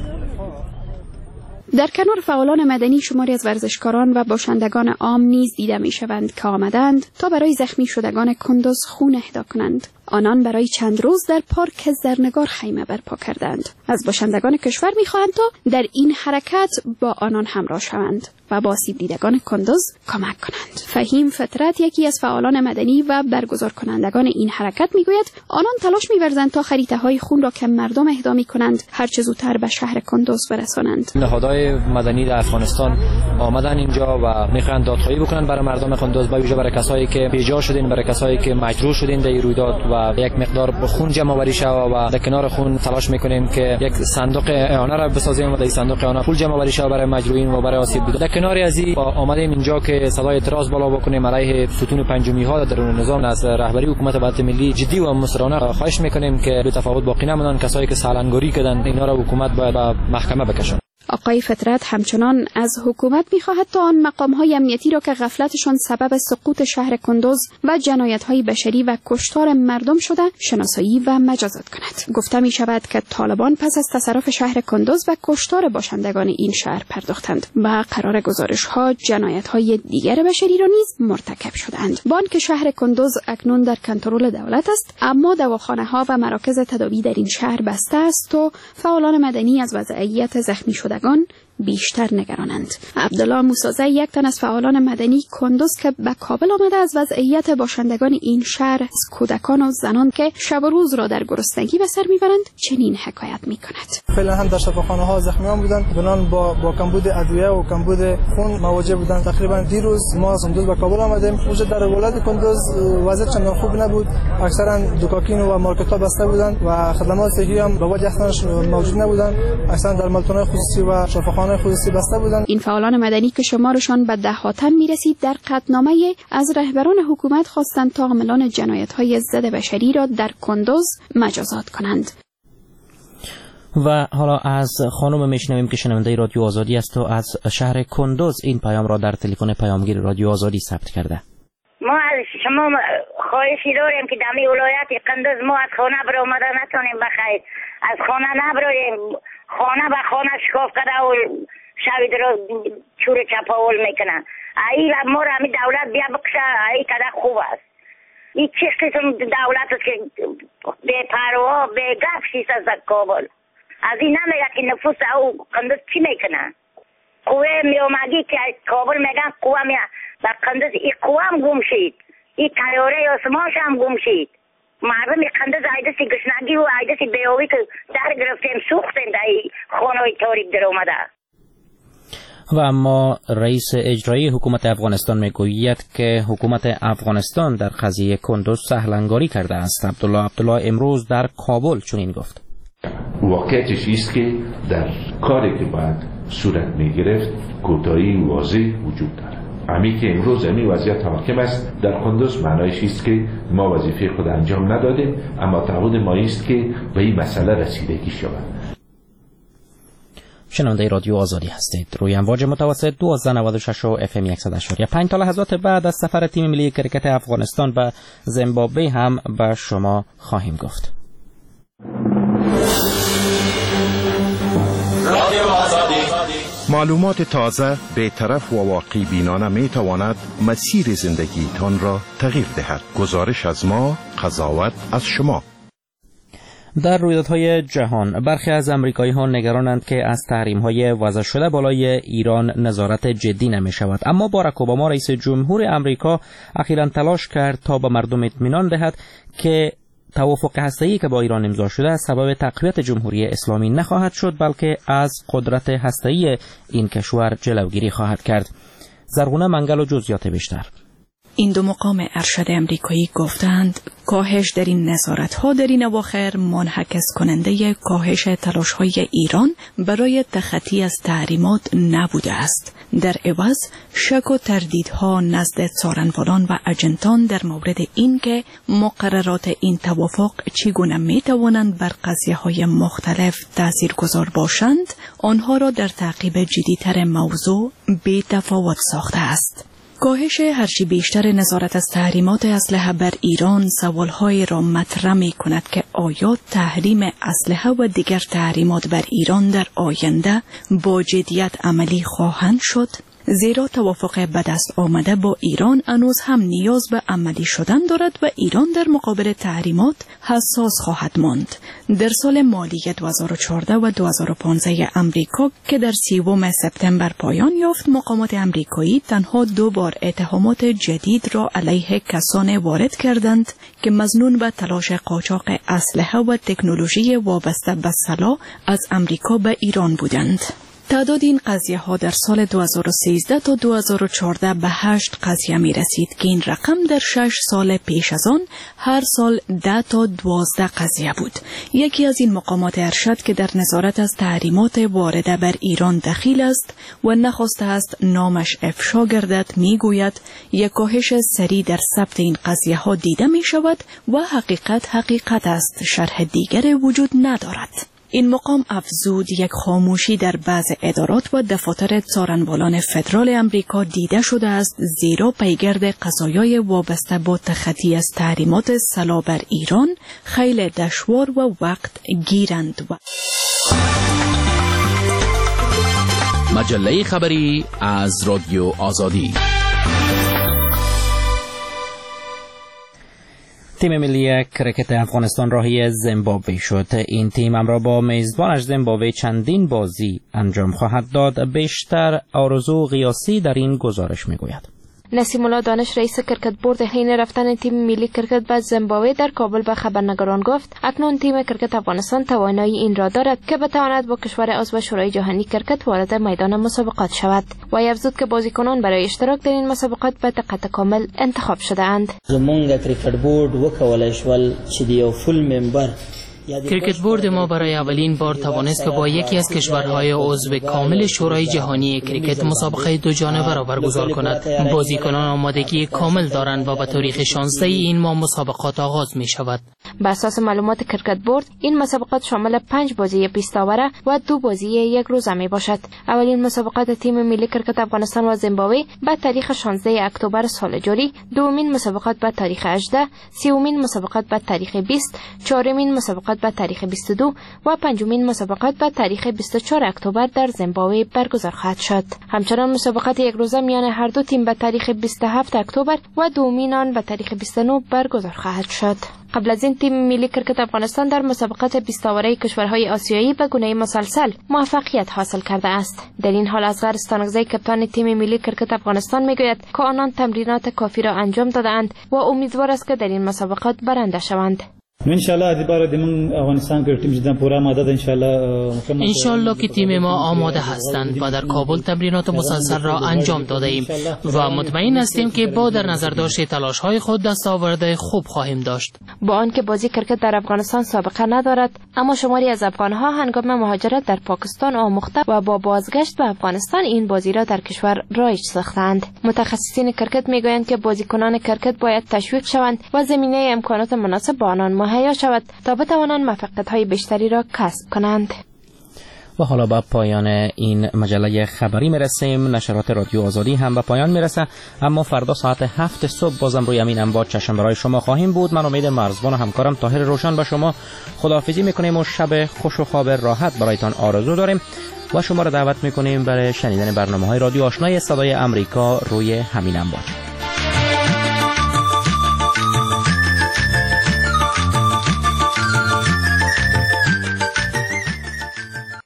Speaker 2: در کنار فعالان مدنی شماری از ورزشکاران و باشندگان عام نیز دیده می شوند که آمدند تا برای زخمی شدگان کندوز خون اهدا کنند. آنان برای چند روز در پارک زرنگار خیمه برپا کردند. از باشندگان کشور می خواهند تا در این حرکت با آنان همراه شوند و با آسیب دیدگان کندوز کمک کنند. فهیم فطرت یکی از فعالان مدنی و برگزار کنندگان این حرکت می گوید آنان تلاش می ورزند تا خریطه های خون را که مردم اهدا می کنند هر چه زودتر به شهر کندوز برسانند.
Speaker 18: نهادهای مدنی در افغانستان آمدن اینجا و میخواهند دادخواهی بکنند برای مردم کندوز، به ویژه برای کسایی که بیجا شدین، برای کسایی که مجروح شدین در رویداد و یک مقدار خون جمع آوری شود و در کنار خون تلاش میکنیم که یک صندوق اعانه را بسازیم و در صندوق اعانه پول جمع آوری شود برای مجروحین و برای آسیب دیده. در کنار از این آمدیم اینجا که صدای اعتراض بالا بکنیم علیه ستون پنجمی ها در نظام. از رهبری حکومت وحدت ملی جدی و مصرانه خواهش میکنیم که به تفاوت باقی نمونن، کسایی که سالنگاری کردن اینا را حکومت باید به محکمه بکشن.
Speaker 2: آقای فطرت همچنان از حکومت می‌خواهد تا آن مقام‌های امنیتی را که غفلتشان سبب سقوط شهر کندوز و جنایت‌های بشری و کشتار مردم شده شناسایی و مجازات کند. گفته می‌شود که طالبان پس از تصرف شهر کندوز و کشتار باشندگان این شهر پرداختند و قرار گزارش‌ها جنایت‌های دیگر بشری را نیز مرتکب شدند. بانک شهر کندوز اکنون در کنترل دولت است، اما دواخانه‌ها و مراکز تداوی در این شهر بسته است و فعالان مدنی از وضعیت زخمی شدگان بیشتر نگرانند. عبدالله موسازی یک تن از فعالان مدنی کندوز که به کابل آمده از وضعیت باشندگان این شهر از کودکان و زنان که شب و روز را در گرسنگی به سر میبرند چنین حکایت میکند.
Speaker 19: فعلا هم در شفاخانه ها زخمیان بودند، بنان با با کمبود ادویه و کمبود خون مواجه بودند. تقریبا دیروز ما از کندوز به کابل آمدیم. اونجا در ولایت کندوز وضعیت چندان خوب نبود. اکثرا دکاکین و مارکت ها بسته بودند و خدمات صحی هم به وجه اصلاش موجود نبودند. اکثرا در ملتونهای خصوصی و شفاخانه
Speaker 2: این فعالان مدنی که شمارشان به ده ها تن میرسید در قطعنامه از رهبران حکومت خواستند تا عاملان جنایت‌های ضد بشری را در کندوز مجازات کنند.
Speaker 4: و حالا از خانم میشنویم که شنونده رادیو آزادی است و از شهر کندوز این پیام را در تلفن پیامگیر رادیو آزادی ثبت کرده.
Speaker 20: ما از شما خواهشی داریم که در ولایت کندوز ما از خانه برآمده نتونیم بخیر، از خانه نبریم، خانه به خانه شکاف کرده و شوید را چور چپاول میکنن. ای ما را همی دولت بیا بکشه، ای کده خوب است. این چه قسم دولت است که به پروا به گپ شیست از کابل؟ از این نمیگه که نفوس او قندوز چی میکنه؟ قوه میومدی که کابل میگن قوه می و قندوز این قوه هم گم شید، این تیاره آسمانش هم گم شید. مردم قندوز عیدسی گشنگی و عیدسی بیاوی که در گرفتیم سوختیم در خانه‌های تاریک در اومده.
Speaker 4: و اما رئیس اجرایی حکومت افغانستان میگوید که حکومت افغانستان در قضیه کندوز سهلنگاری کرده است. عبدالله عبدالله امروز در کابل چنین گفت.
Speaker 11: واقعیتش است که در کاری که باید صورت میگرفت کوتاهی واضح وجود دارد. امی که امروز امی وضعیت حاکم است در کندوز معنایش است که ما وظیفه خود انجام ندادیم، اما تعهد ما است که به این مسئله رسیدگی شود.
Speaker 4: شنونده رادیو آزادی هستید. روی امواج متوسط دوازده نود و شش و اف ام صد و اشاری پنج. تا لحظات بعد از سفر تیم ملی کرکت افغانستان به زیمبابوه هم به شما خواهیم گفت.
Speaker 1: معلومات تازه، بی‌طرف و واقعی بینانه می تواند مسیر زندگیتان را تغییر دهد. گزارش از ما، قضاوت از شما.
Speaker 4: در رویدادهای جهان برخی از امریکایی‌ها نگرانند که از تحریم‌های وضع شده بالای ایران نظارت جدی نمی‌شود، اما باراک اوباما رئیس جمهور امریکا اخیراً تلاش کرد تا به مردم اطمینان دهد که توافق هسته‌ای که با ایران امضا شده سبب تقویت جمهوری اسلامی نخواهد شد، بلکه از قدرت هسته‌ای این کشور جلوگیری خواهد کرد. زرغونه منگل و جزئیات بیشتر.
Speaker 25: این دو مقام ارشد امریکایی گفتند کاهش در این نظارت‌ها در این اواخر منعکس کننده کاهش تلاش‌های ایران برای تخطی از تحریمات نبوده است. در عوض شک و تردیدها نزد څارنوالان و اجنتان در مورد اینکه مقررات این توافق چگونه می‌توانند بر قضیه‌های مختلف تاثیرگذار باشند، آنها را در تعقیب جدی‌تر موضوع بی‌تفاوت ساخته است. کاهش هرچی بیشتر نظارت از تحریمات اسلحه بر ایران سوالهای را مطرح می کند که آیا تحریم اسلحه و دیگر تحریمات بر ایران در آینده با جدیت عملی خواهند شد؟ زیرا توافق به دست آمده با ایران هنوز هم نیاز به عملی شدن دارد و ایران در مقابل تحریمات حساس خواهد ماند. در سال مالی دو هزار و چهارده و دو هزار و پانزده امریکا که در سیوم سپتامبر پایان یافت، مقامات امریکایی تنها دو بار اتهامات جدید را علیه کسان وارد کردند که مظنون به تلاش قاچاق اسلحه و تکنولوژی وابسته به سلاح از امریکا به ایران بودند. تعداد این قضیه ها در سال دو هزار و سیزده تا دو هزار و چهارده به هشت قضیه می رسید که این رقم در شش سال پیش از آن هر سال ده تا دوازده قضیه بود. یکی از این مقامات ارشد که در نظارت از تحریمات وارده بر ایران دخیل است و نخواسته است نامش افشا گردد می گوید یک کاهش سریع در ثبت این قضیه ها دیده می شود و حقیقت حقیقت است، شرح دیگر وجود ندارد. این مقام افزود یک خاموشی در بعض ادارات و دفاتر څارنوالان فدرال امریکا دیده شده است، زیرا پیگرد قضایای وابسته با تخطی از تحریمات سلاح بر ایران خیلی دشوار و وقت گیرند. و
Speaker 9: مجله خبری از رادیو آزادی.
Speaker 4: تیم ملی کرکت افغانستان راهی زیمبابوه شد. این تیم همراه با میزبانش زیمبابوه چندین بازی انجام خواهد داد. بیشتر آرزو قیاسی در این گزارش میگوید.
Speaker 13: نسیم الله دانش رئیس کرکت بورد حین رفتن تیم ملی کرکت به زیمبابوه در کابل به خبرنگاران گفت اکنون تیم کرکت افغانستان توانایی این را دارد که بتواند با کشور عضو شورای جهانی کرکت وارد میدان مسابقات شود. و افزود که بازیکنان برای اشتراک در این مسابقات به دقت کامل انتخاب شده اند.
Speaker 21: زمونږ کرکت بورد وکولای شول چې د یو فول ممبر
Speaker 23: کرکت بورد ما برای اولین بار توانست که با یکی از کشورهای عضو کامل شورای جهانی کرکت مسابقه دو جانبه را برگزار کند. بازیکنان آمادگی کامل دارند و به تاریخ شانزده این ماه مسابقات آغاز می شود.
Speaker 13: بر اساس معلومات کرکت بورد این مسابقات شامل پنج بازی بیست اوره و دو بازی یک روزه می باشد. اولین مسابقات تیم ملی کرکت افغانستان و زیمبابوه به تاریخ شانزده اکتبر سال جاری، دومین مسابقات به تاریخ هجده، سومین مسابقات به تاریخ بیست، چهارمین مسابقات به تاریخ بیست و دو و پنجمین مسابقات به تاریخ بیست و چهار اکتبر در زیمبابوه برگزار خواهد شد. همچنان مسابقات یک روزه میان هر دو تیم به تاریخ بیست و هفت اکتبر و دومین آن به تاریخ بیست و نه برگزار خواهد شد. قبل از این تیم ملی کرکت افغانستان در مسابقات بیست اوره کشورهای آسیایی به گونه مسلسل موفقیت حاصل کرده است. در این حال اصغر استانکزی کاپیتان تیم ملی کرکت افغانستان میگوید که آنان تمرینات کافی را انجام دادند و امیدوار است که در این مسابقات برنده شوند.
Speaker 3: ان شاء الله ادی بار دمون افغانستان کې ټیم جدا پورا ماده ده ان شاء الله
Speaker 23: ان شاء الله که تیم ما آماده هستند و در کابل تمرینات مسلسل را انجام داده ایم و مطمئن هستیم که با در نظر داشت تلاش های خود دستاورد خوب خواهیم داشت.
Speaker 13: با آنکه بازی کرکت در افغانستان سابقه ندارد، اما شماری از افغانها هنگام مهاجرت در پاکستان آموخته و با بازگشت به افغانستان این بازی را در کشور رایج ساختند. متخصصین کرکت میگویند که بازیکنان کرکت باید تشویق شوند و زمینه امکانات مناسب با آنان مهیا شود تا بتوانند موفقیت‌های بیشتری را کسب کنند.
Speaker 4: و حالا به پایان این مجله خبری میرسیم. نشرات رادیو آزادی هم به پایان میرسه، اما فردا ساعت هفت صبح بازم روی همین انبار چشم برای شما خواهیم بود. من امید مرزبان و همکارم طاهر روشن به شما خداحافظی میکنیم و شب خوش و خواب راحت برایتان آرزو داریم و شما را دعوت میکنیم برای شنیدن برنامه‌های رادیو آشنای صدای امریکا روی همین انبار.